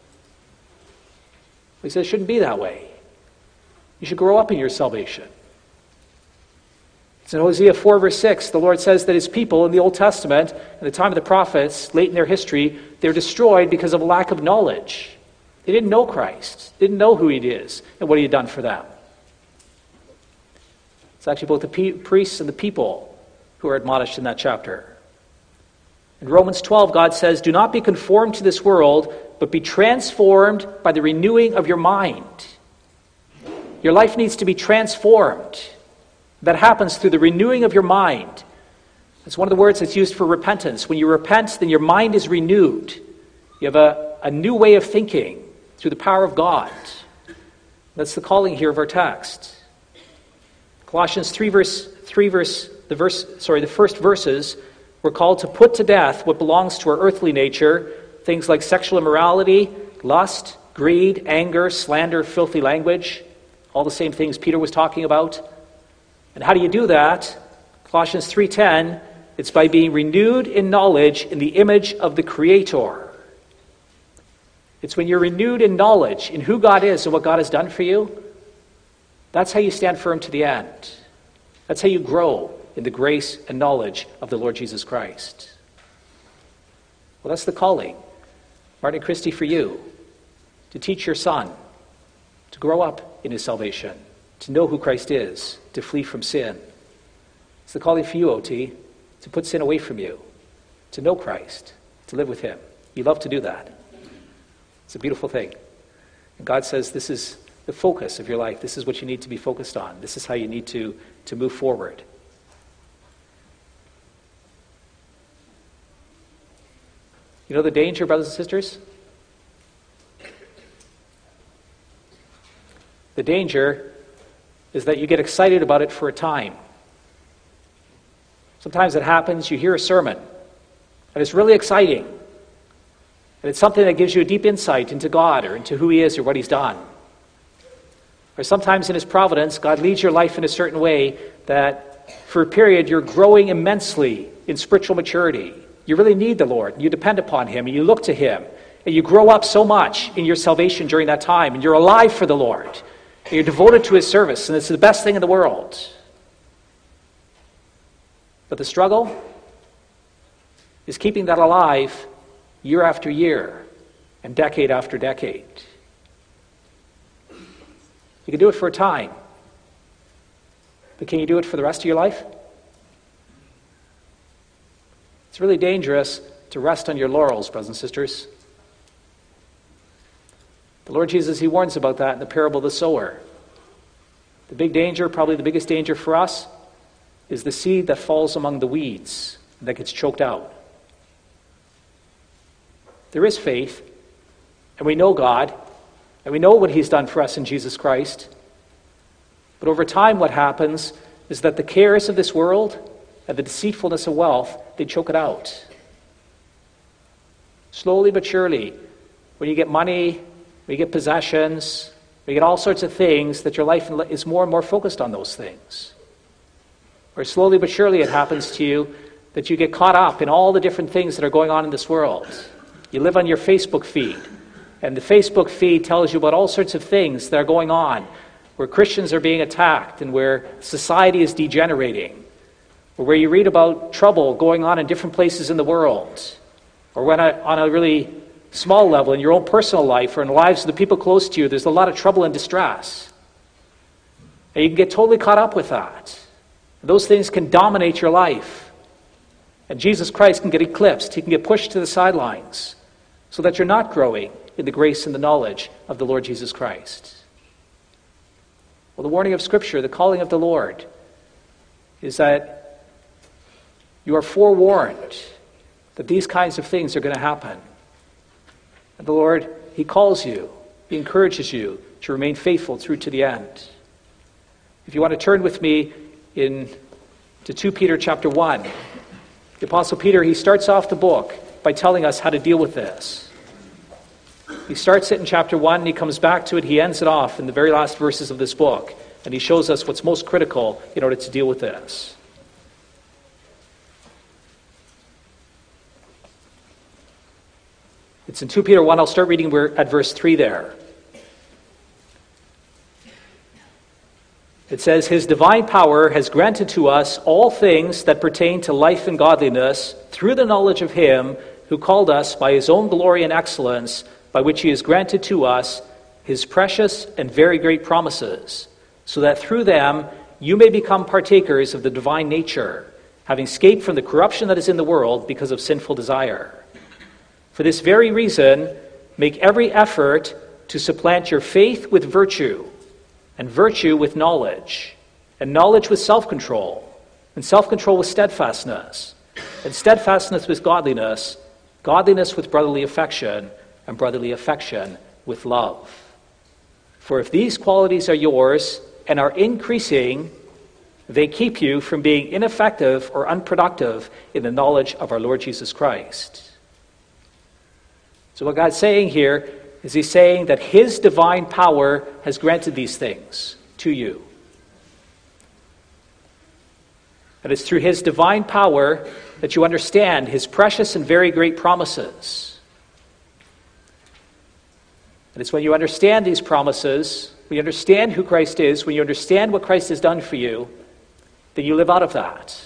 He says it shouldn't be that way. You should grow up in your salvation. It's in Hosea 4, verse 6, the Lord says that his people in the Old Testament, at the time of the prophets, late in their history, they're destroyed because of a lack of knowledge. They didn't know Christ, didn't know who he is and what he had done for them. It's actually both the priests and the people who are admonished in that chapter. In Romans 12, God says, do not be conformed to this world, but be transformed by the renewing of your mind. Your life needs to be transformed. That happens through the renewing of your mind. It's one of the words that's used for repentance. When you repent, then your mind is renewed. You have a new way of thinking through the power of God. That's the calling here of our text. Colossians 3 the first verses We're called to put to death what belongs to our earthly nature, things like sexual immorality, lust, greed, anger, slander, filthy language, all the same things Peter was talking about. And how do you do that? Colossians 3:10, it's by being renewed in knowledge in the image of the Creator. It's when you're renewed in knowledge in who God is and what God has done for you, that's how you stand firm to the end. That's how you grow in the grace and knowledge of the Lord Jesus Christ. Well, that's the calling, Martin and Christy, for you, to teach your son to grow up in his salvation, to know who Christ is, to flee from sin. It's the calling for you, OT, to put sin away from you, to know Christ, to live with him. You love to do that. It's a beautiful thing. And God says this is the focus of your life. This is what you need to be focused on. This is how you need to move forward. You know the danger, brothers and sisters? The danger is that you get excited about it for a time. Sometimes it happens, you hear a sermon, and it's really exciting. And it's something that gives you a deep insight into God or into who he is or what he's done. Or sometimes in his providence, God leads your life in a certain way that for a period you're growing immensely in spiritual maturity. You really need the Lord. You depend upon him and you look to him. And you grow up so much in your salvation during that time. And you're alive for the Lord. And you're devoted to his service. And it's the best thing in the world. But the struggle is keeping that alive year after year and decade after decade. You can do it for a time. But can you do it for the rest of your life? It's really dangerous to rest on your laurels, brothers and sisters. The Lord Jesus, he warns about that in the parable of the sower. The big danger, probably the biggest danger for us, is the seed that falls among the weeds and that gets choked out. There is faith, and we know God, and we know what he's done for us in Jesus Christ. But over time what happens is that the cares of this world and the deceitfulness of wealth, they choke it out. Slowly but surely, when you get money, when you get possessions, when you get all sorts of things, that your life is more and more focused on those things. Or slowly but surely it happens to you that you get caught up in all the different things that are going on in this world. You live on your Facebook feed, and the Facebook feed tells you about all sorts of things that are going on, where Christians are being attacked and where society is degenerating, or where you read about trouble going on in different places in the world, or when on a really small level in your own personal life or in the lives of the people close to you, there's a lot of trouble and distress. And you can get totally caught up with that. Those things can dominate your life. And Jesus Christ can get eclipsed. He can get pushed to the sidelines so that you're not growing in the grace and the knowledge of the Lord Jesus Christ. Well, the warning of Scripture, the calling of the Lord, is that you are forewarned that these kinds of things are going to happen. And the Lord, he calls you, he encourages you to remain faithful through to the end. If you want to turn with me to 2 Peter chapter 1, the Apostle Peter, he starts off the book by telling us how to deal with this. He starts it in chapter 1, and he comes back to it, he ends it off in the very last verses of this book, and he shows us what's most critical in order to deal with this. It's in 2 Peter 1, I'll start reading at verse 3 there. It says, "His divine power has granted to us all things that pertain to life and godliness through the knowledge of him who called us by his own glory and excellence, by which he has granted to us his precious and very great promises, so that through them you may become partakers of the divine nature, having escaped from the corruption that is in the world because of sinful desire. For this very reason, make every effort to supplant your faith with virtue, and virtue with knowledge, and knowledge with self-control, and self-control with steadfastness, and steadfastness with godliness, godliness with brotherly affection, and brotherly affection with love. For if these qualities are yours and are increasing, They keep you from being ineffective or unproductive in the knowledge of our Lord Jesus Christ. So what God's saying here is he's saying that his divine power has granted these things to you. And it's through his divine power that you understand his precious and very great promises. And it's when you understand these promises, when you understand who Christ is, when you understand what Christ has done for you, then you live out of that.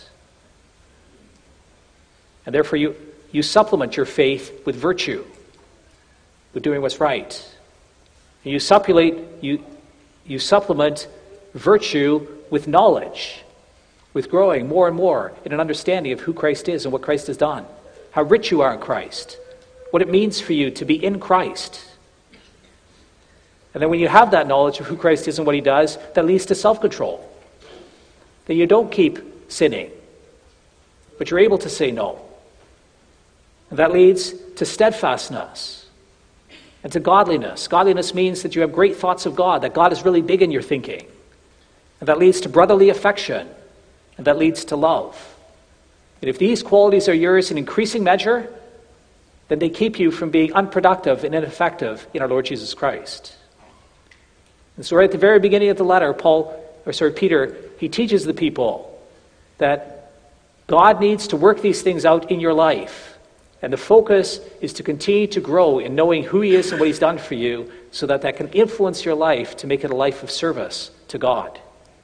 And therefore you supplement your faith with virtue, with doing what's right. And you supplement virtue with knowledge, with growing more and more in an understanding of who Christ is and what Christ has done, how rich you are in Christ, what it means for you to be in Christ. And then when you have that knowledge of who Christ is and what he does, that leads to self-control. That you don't keep sinning, but you're able to say no. And that leads to steadfastness and to godliness. Godliness means that you have great thoughts of God, that God is really big in your thinking. And that leads to brotherly affection, and that leads to love. And if these qualities are yours in increasing measure, then they keep you from being unproductive and ineffective in our Lord Jesus Christ. And so right at the very beginning of the letter, Peter, he teaches the people that God needs to work these things out in your life. And the focus is to continue to grow in knowing who he is and what he's done for you, so that that can influence your life to make it a life of service to God.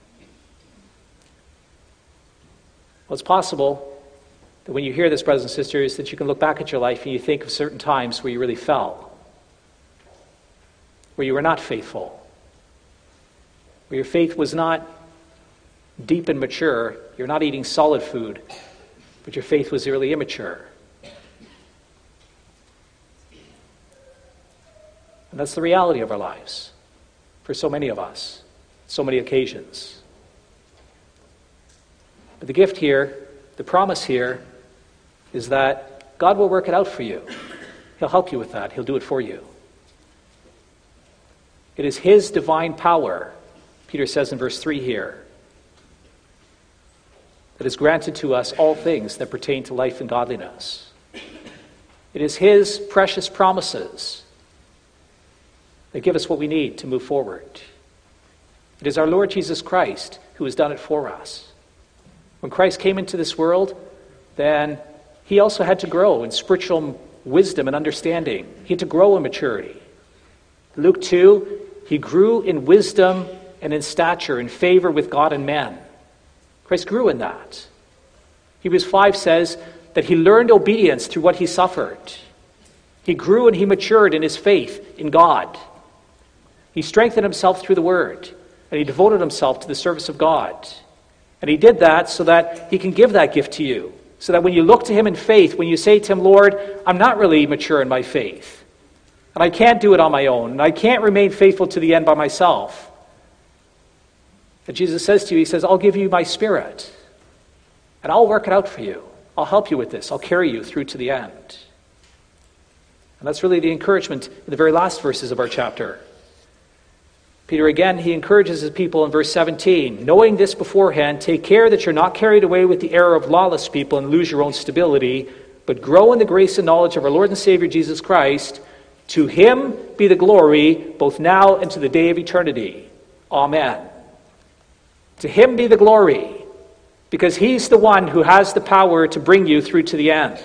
Well, it's possible that when you hear this, brothers and sisters, that you can look back at your life and you think of certain times where you really fell, where you were not faithful, where your faith was not deep and mature. You're not eating solid food, but your faith was really immature. And that's the reality of our lives for so many of us, so many occasions. But the gift here, the promise here, is that God will work it out for you. He'll help you with that. He'll do it for you. It is his divine power, Peter says in verse 3 here, that has granted to us all things that pertain to life and godliness. It is his precious promises that give us what we need to move forward. It is our Lord Jesus Christ who has done it for us. When Christ came into this world, then he also had to grow in spiritual wisdom and understanding. He had to grow in maturity. Luke 2, he grew in wisdom and in stature, in favor with God and men. Christ grew in that. Hebrews 5 says that he learned obedience through what he suffered. He grew and he matured in his faith in God. He strengthened himself through the Word, and he devoted himself to the service of God. And he did that so that he can give that gift to you, so that when you look to him in faith, when you say to him, Lord, I'm not really mature in my faith, and I can't do it on my own, and I can't remain faithful to the end by myself, that Jesus says to you, he says, I'll give you my Spirit, and I'll work it out for you. I'll help you with this. I'll carry you through to the end. And that's really the encouragement in the very last verses of our chapter. Peter again, he encourages his people in verse 17, knowing this beforehand, take care that you're not carried away with the error of lawless people and lose your own stability, but grow in the grace and knowledge of our Lord and Savior Jesus Christ. To him be the glory, both now and to the day of eternity. Amen. To him be the glory, because he's the one who has the power to bring you through to the end.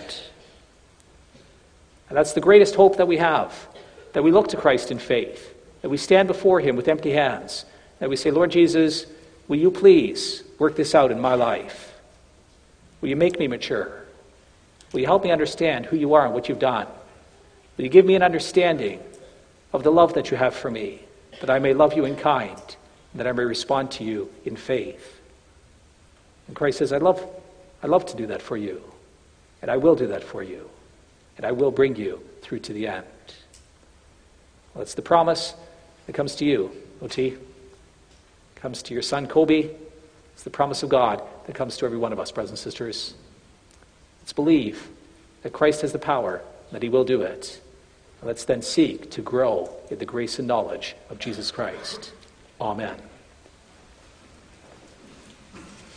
And that's the greatest hope that we have, that we look to Christ in faith, that we stand before him with empty hands, that we say, Lord Jesus, will you please work this out in my life? Will you make me mature? Will you help me understand who you are and what you've done? Will you give me an understanding of the love that you have for me, that I may love you in kind, and that I may respond to you in faith? And Christ says, I'd love to do that for you, and I will do that for you, and I will bring you through to the end. Well, it's the promise that comes to you, OT. Comes to your son, Kobe. It's the promise of God that comes to every one of us, brothers and sisters. Let's believe that Christ has the power, that he will do it. And let's then seek to grow in the grace and knowledge of Jesus Christ. Amen.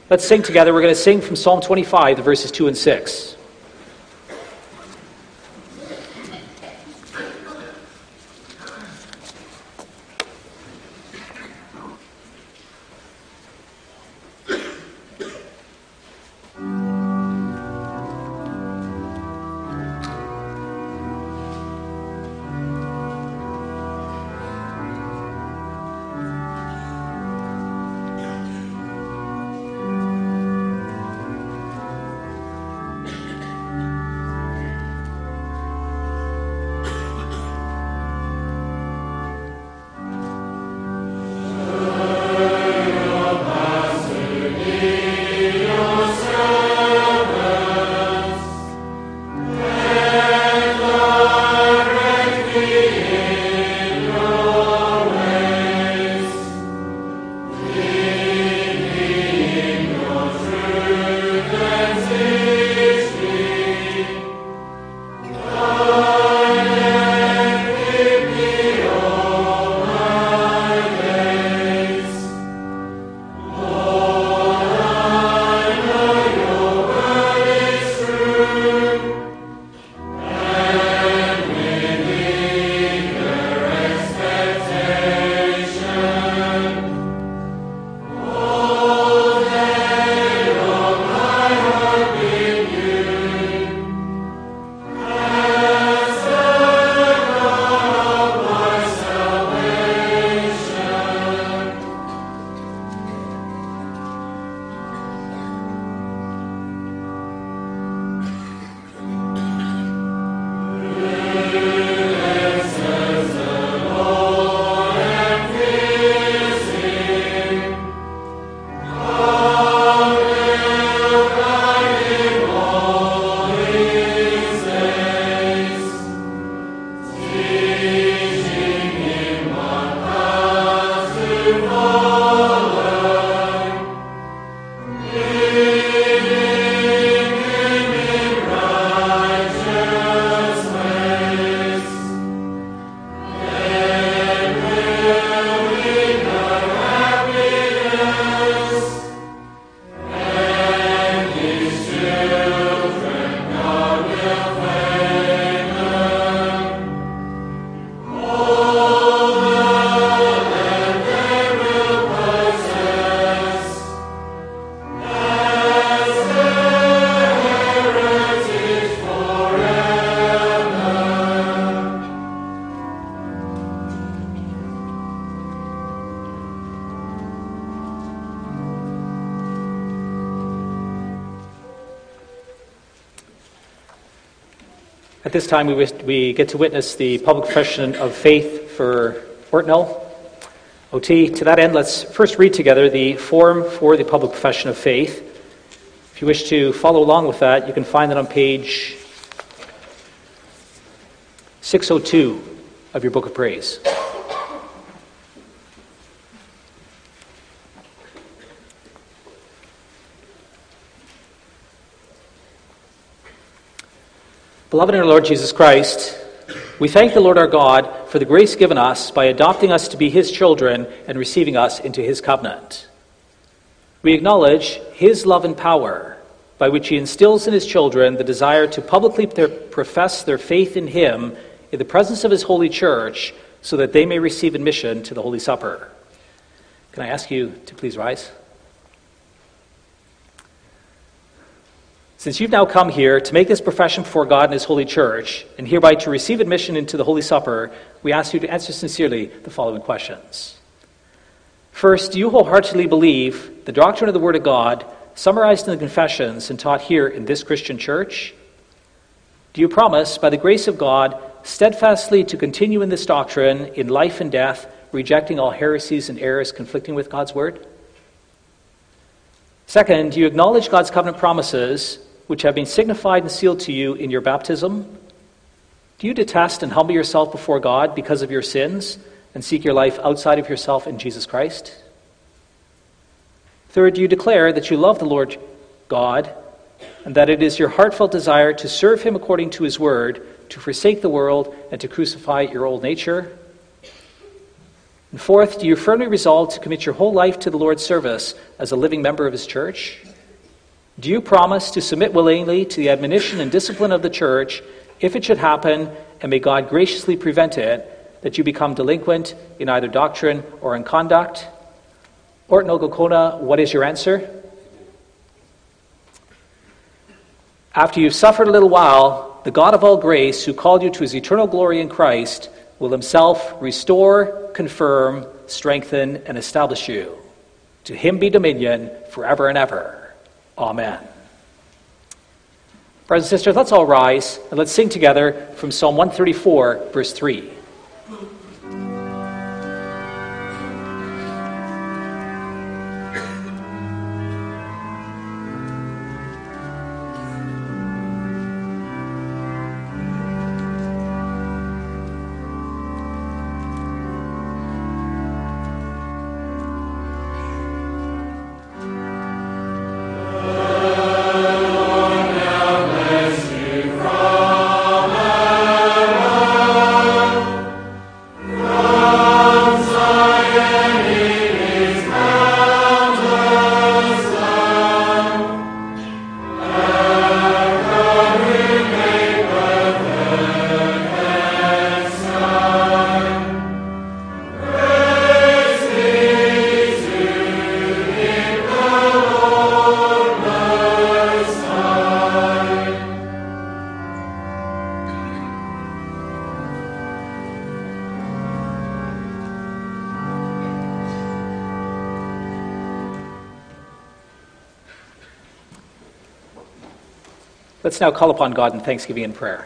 Let's sing together. We're going to sing from Psalm 25, the verses 2 and 6. At this time, we get to witness the public profession of faith for Ortnell OT. To that end, let's first read together the form for the public profession of faith. If you wish to follow along with that, you can find it on page 602 of your Book of Praise. Beloved in our Lord Jesus Christ, we thank the Lord our God for the grace given us by adopting us to be His children and receiving us into His covenant. We acknowledge His love and power by which He instills in His children the desire to publicly profess their faith in Him in the presence of His holy church so that they may receive admission to the Holy Supper. Can I ask you to please rise? Since you've now come here to make this profession before God and His holy church, and hereby to receive admission into the Holy Supper, we ask you to answer sincerely the following questions. First, do you wholeheartedly believe the doctrine of the Word of God, summarized in the confessions and taught here in this Christian church? Do you promise, by the grace of God, steadfastly to continue in this doctrine in life and death, rejecting all heresies and errors conflicting with God's Word? Second, do you acknowledge God's covenant promises, which have been signified and sealed to you in your baptism? Do you detest and humble yourself before God because of your sins and seek your life outside of yourself in Jesus Christ? Third, do you declare that you love the Lord God and that it is your heartfelt desire to serve Him according to His word, to forsake the world, and to crucify your old nature? And fourth, do you firmly resolve to commit your whole life to the Lord's service as a living member of his church? Do you promise to submit willingly to the admonition and discipline of the church if it should happen, and may God graciously prevent it, that you become delinquent in either doctrine or in conduct? Orton Ogokona, what is your answer? After you've suffered a little while, the God of all grace, who called you to his eternal glory in Christ, will himself restore, confirm, strengthen, and establish you. To him be dominion forever and ever. Amen. Brothers and sisters, let's all rise and let's sing together from Psalm 134, verse 3. Let's now call upon God in thanksgiving and prayer.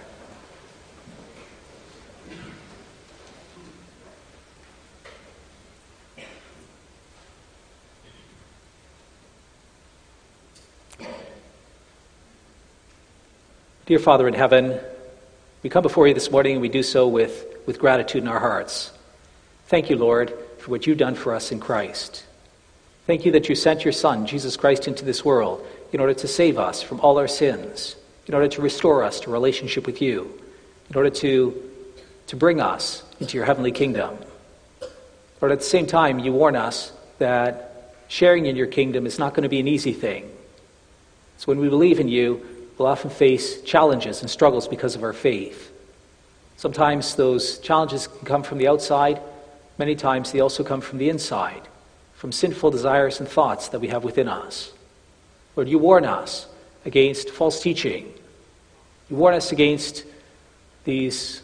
Dear Father in heaven, we come before you this morning and we do so with gratitude in our hearts. Thank you, Lord, for what you've done for us in Christ. Thank you that you sent your Son, Jesus Christ, into this world in order to save us from all our sins, in order to restore us to relationship with you, in order to bring us into your heavenly kingdom. But at the same time, you warn us that sharing in your kingdom is not going to be an easy thing. So when we believe in you, we'll often face challenges and struggles because of our faith. Sometimes those challenges can come from the outside. Many times they also come from the inside, from sinful desires and thoughts that we have within us. Lord, you warn us against false teaching. You warn us against these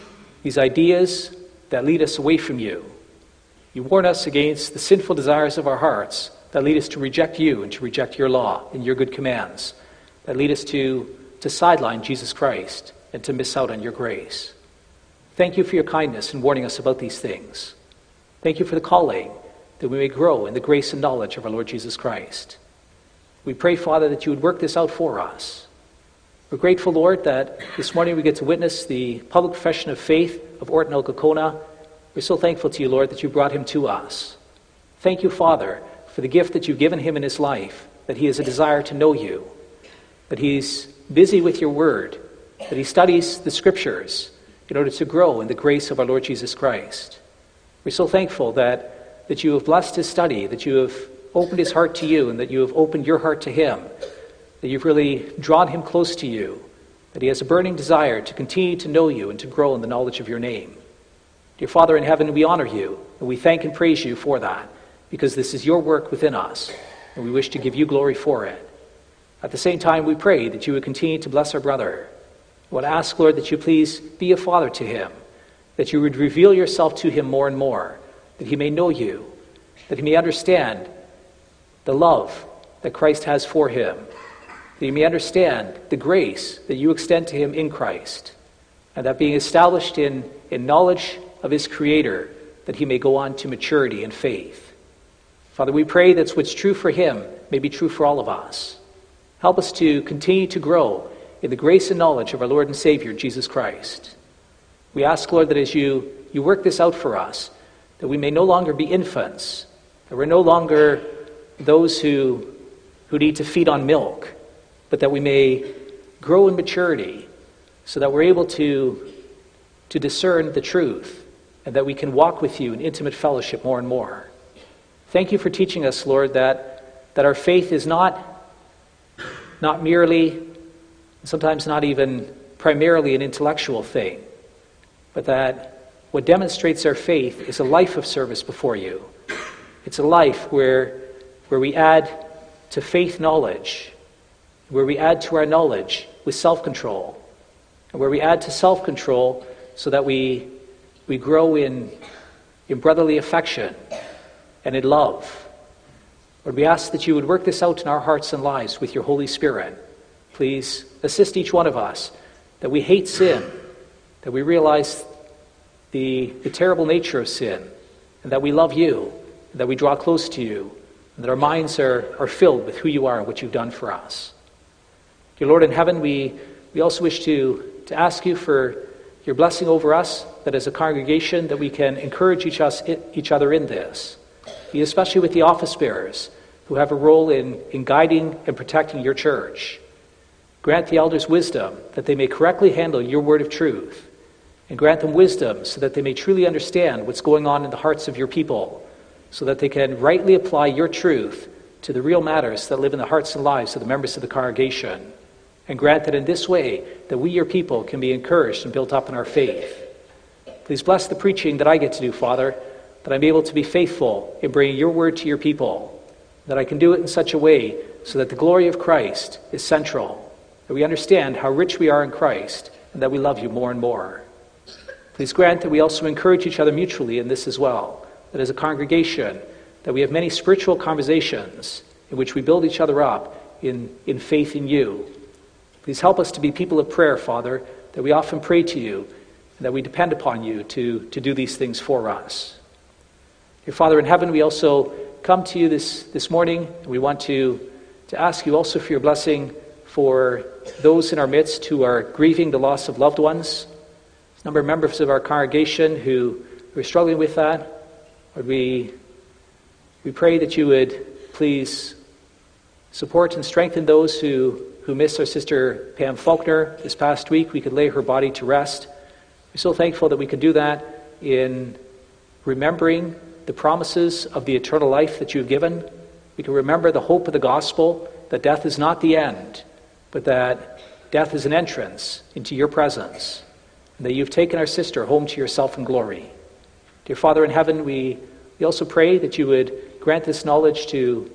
ideas that lead us away from you. You warn us against the sinful desires of our hearts that lead us to reject you and to reject your law and your good commands, that lead us to sideline Jesus Christ and to miss out on your grace. Thank you for your kindness in warning us about these things. Thank you for the calling that we may grow in the grace and knowledge of our Lord Jesus Christ. We pray, Father, that you would work this out for us. We're grateful, Lord, that this morning we get to witness the public profession of faith of Orton Ogokona. We're so thankful to you, Lord, that you brought him to us. Thank you, Father, for the gift that you've given him in his life, that he has a desire to know you, that he's busy with your word, that he studies the scriptures in order to grow in the grace of our Lord Jesus Christ. We're so thankful that you have blessed his study, that you have opened his heart to you, and that you have opened your heart to him, that you've really drawn him close to you, that he has a burning desire to continue to know you and to grow in the knowledge of your name. Dear Father in heaven, we honor you, and we thank and praise you for that, because this is your work within us, and we wish to give you glory for it. At the same time, we pray that you would continue to bless our brother. I would ask, Lord, that you please be a father to him, that you would reveal yourself to him more and more, that he may know you, that he may understand the love that Christ has for him, that he may understand the grace that you extend to him in Christ, and that being established in knowledge of his Creator, that he may go on to maturity in faith. Father, we pray that what's true for him may be true for all of us. Help us to continue to grow in the grace and knowledge of our Lord and Savior, Jesus Christ. We ask, Lord, that as you work this out for us, that we may no longer be infants, that we're no longer those who need to feed on milk, but that we may grow in maturity so that we're able to discern the truth and that we can walk with you in intimate fellowship more and more. Thank you for teaching us, Lord, that our faith is not merely, sometimes not even primarily an intellectual thing, but that what demonstrates our faith is a life of service before you. It's a life where we add to faith knowledge, where we add to our knowledge with self-control, and where we add to self-control so that we grow in brotherly affection and in love. Lord, we ask that you would work this out in our hearts and lives with your Holy Spirit. Please assist each one of us, that we hate sin, that we realize the terrible nature of sin, and that we love you, and that we draw close to you, and that our minds are filled with who you are and what you've done for us. Dear Lord in heaven, we also wish to ask you for your blessing over us, that as a congregation that we can encourage each other in this, especially with the office bearers who have a role in guiding and protecting your church. Grant the elders wisdom that they may correctly handle your word of truth, and grant them wisdom so that they may truly understand what's going on in the hearts of your people, so that they can rightly apply your truth to the real matters that live in the hearts and lives of the members of the congregation. And grant that in this way that we, your people, can be encouraged and built up in our faith. Please bless the preaching that I get to do, Father, that I'm able to be faithful in bringing your word to your people, that I can do it in such a way so that the glory of Christ is central, that we understand how rich we are in Christ, and that we love you more and more. Please grant that we also encourage each other mutually in this as well, that as a congregation, that we have many spiritual conversations in which we build each other up in faith in you. Please help us to be people of prayer, Father, that we often pray to you, and that we depend upon you to do these things for us. Dear Father in heaven, we also come to you this morning, and we want to ask you also for your blessing for those in our midst who are grieving the loss of loved ones. There's a number of members of our congregation who are struggling with that. Lord, we pray that you would please support and strengthen those who missed our sister Pam Faulkner this past week. We could lay her body to rest. We're so thankful that we could do that in remembering the promises of the eternal life that you've given. We can remember the hope of the gospel, that death is not the end, but that death is an entrance into your presence, and that you've taken our sister home to yourself in glory. Dear Father in heaven, we also pray that you would grant this knowledge to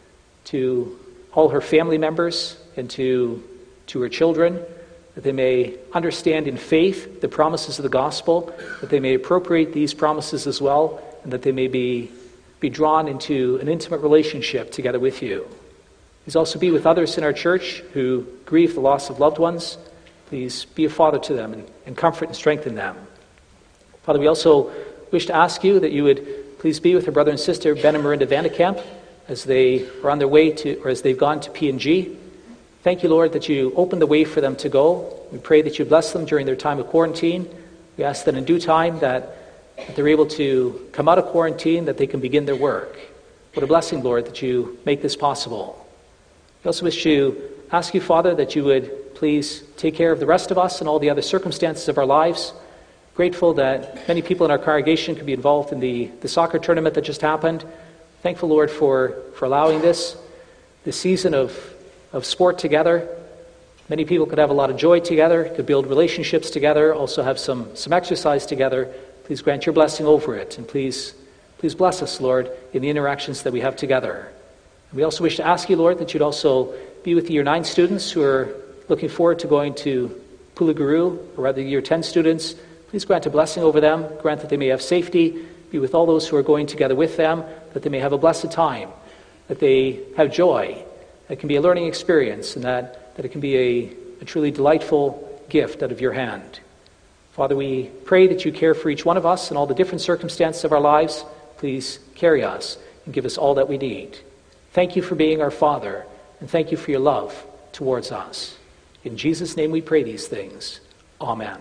all her family members and to her children, that they may understand in faith the promises of the gospel, that they may appropriate these promises as well, and that they may be drawn into an intimate relationship together with you. Please also be with others in our church who grieve the loss of loved ones. Please be a father to them and comfort and strengthen them. Father, we also wish to ask you that you would please be with our brother and sister Ben and Miranda Vandekamp as they are on their way to, or as they've gone to PNG. Thank you, Lord, that you opened the way for them to go. We pray that you bless them during their time of quarantine. We ask that in due time that they're able to come out of quarantine, that they can begin their work. What a blessing, Lord, that you make this possible. We also wish to ask you, Father, that you would please take care of the rest of us and all the other circumstances of our lives. Grateful that many people in our congregation could be involved in the soccer tournament that just happened. Thankful, Lord, for allowing this season of sport together. Many people could have a lot of joy together, could build relationships together, also have some exercise together. Please grant your blessing over it, and please bless us, Lord, in the interactions that we have together. And we also wish to ask you, Lord, that you'd also be with the Year 9 students who are looking forward to going to Pulaguru, or rather Year 10 students. Please grant a blessing over them, grant that they may have safety, be with all those who are going together with them, that they may have a blessed time, that they have joy, that it can be a learning experience, and that it can be a truly delightful gift out of your hand. Father, we pray that you care for each one of us and all the different circumstances of our lives. Please carry us and give us all that we need. Thank you for being our Father, and thank you for your love towards us. In Jesus' name we pray these things. Amen.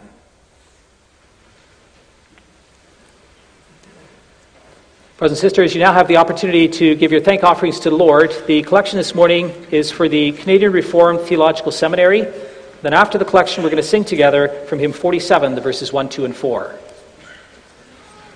Brothers and sisters, you now have the opportunity to give your thank offerings to the Lord. The collection this morning is for the Canadian Reformed Theological Seminary. Then after the collection, we're going to sing together from hymn 47, the verses 1, 2, and 4.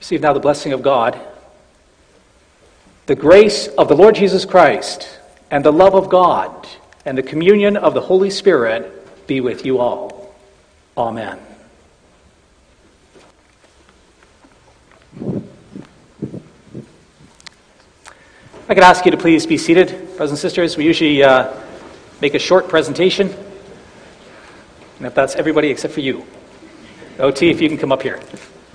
Receive now the blessing of God. The grace of the Lord Jesus Christ and the love of God and the communion of the Holy Spirit be with you all. Amen. I could ask you to please be seated, brothers and sisters. We usually make a short presentation. And if that's everybody except for you. OT, if you can come up here.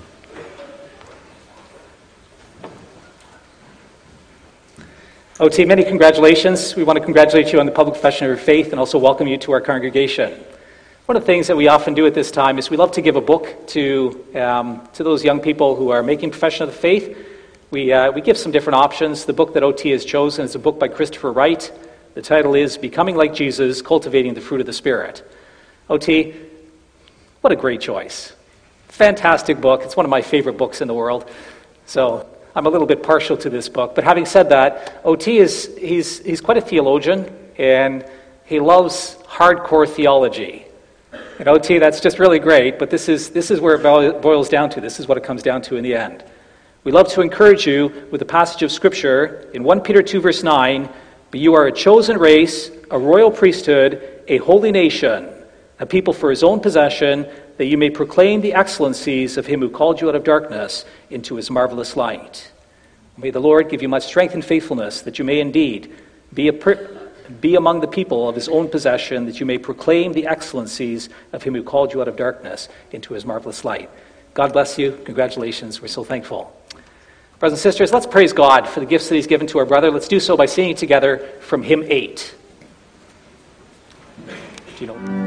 OT, many congratulations. We want to congratulate you on the public profession of your faith and also welcome you to our congregation. One of the things that we often do at this time is we love to give a book to those young people who are making profession of the faith. We give some different options. The book that OT has chosen is a book by Christopher Wright. The title is Becoming Like Jesus, Cultivating the Fruit of the Spirit. OT, what a great choice. Fantastic book. It's one of my favorite books in the world. So I'm a little bit partial to this book. But having said that, OT he's quite a theologian, and he loves hardcore theology. And OT, that's just really great, but this is where it boils down to. This is what it comes down to in the end. We love to encourage you with a passage of Scripture in 1 Peter 2, verse 9, but you are a chosen race, a royal priesthood, a holy nation, a people for his own possession, that you may proclaim the excellencies of him who called you out of darkness into his marvelous light. May the Lord give you much strength and faithfulness, that you may indeed be among the people of his own possession, that you may proclaim the excellencies of him who called you out of darkness into his marvelous light. God bless you. Congratulations. We're so thankful. Brothers and sisters, let's praise God for the gifts that he's given to our brother. Let's do so by singing together from hymn 8. Do you know?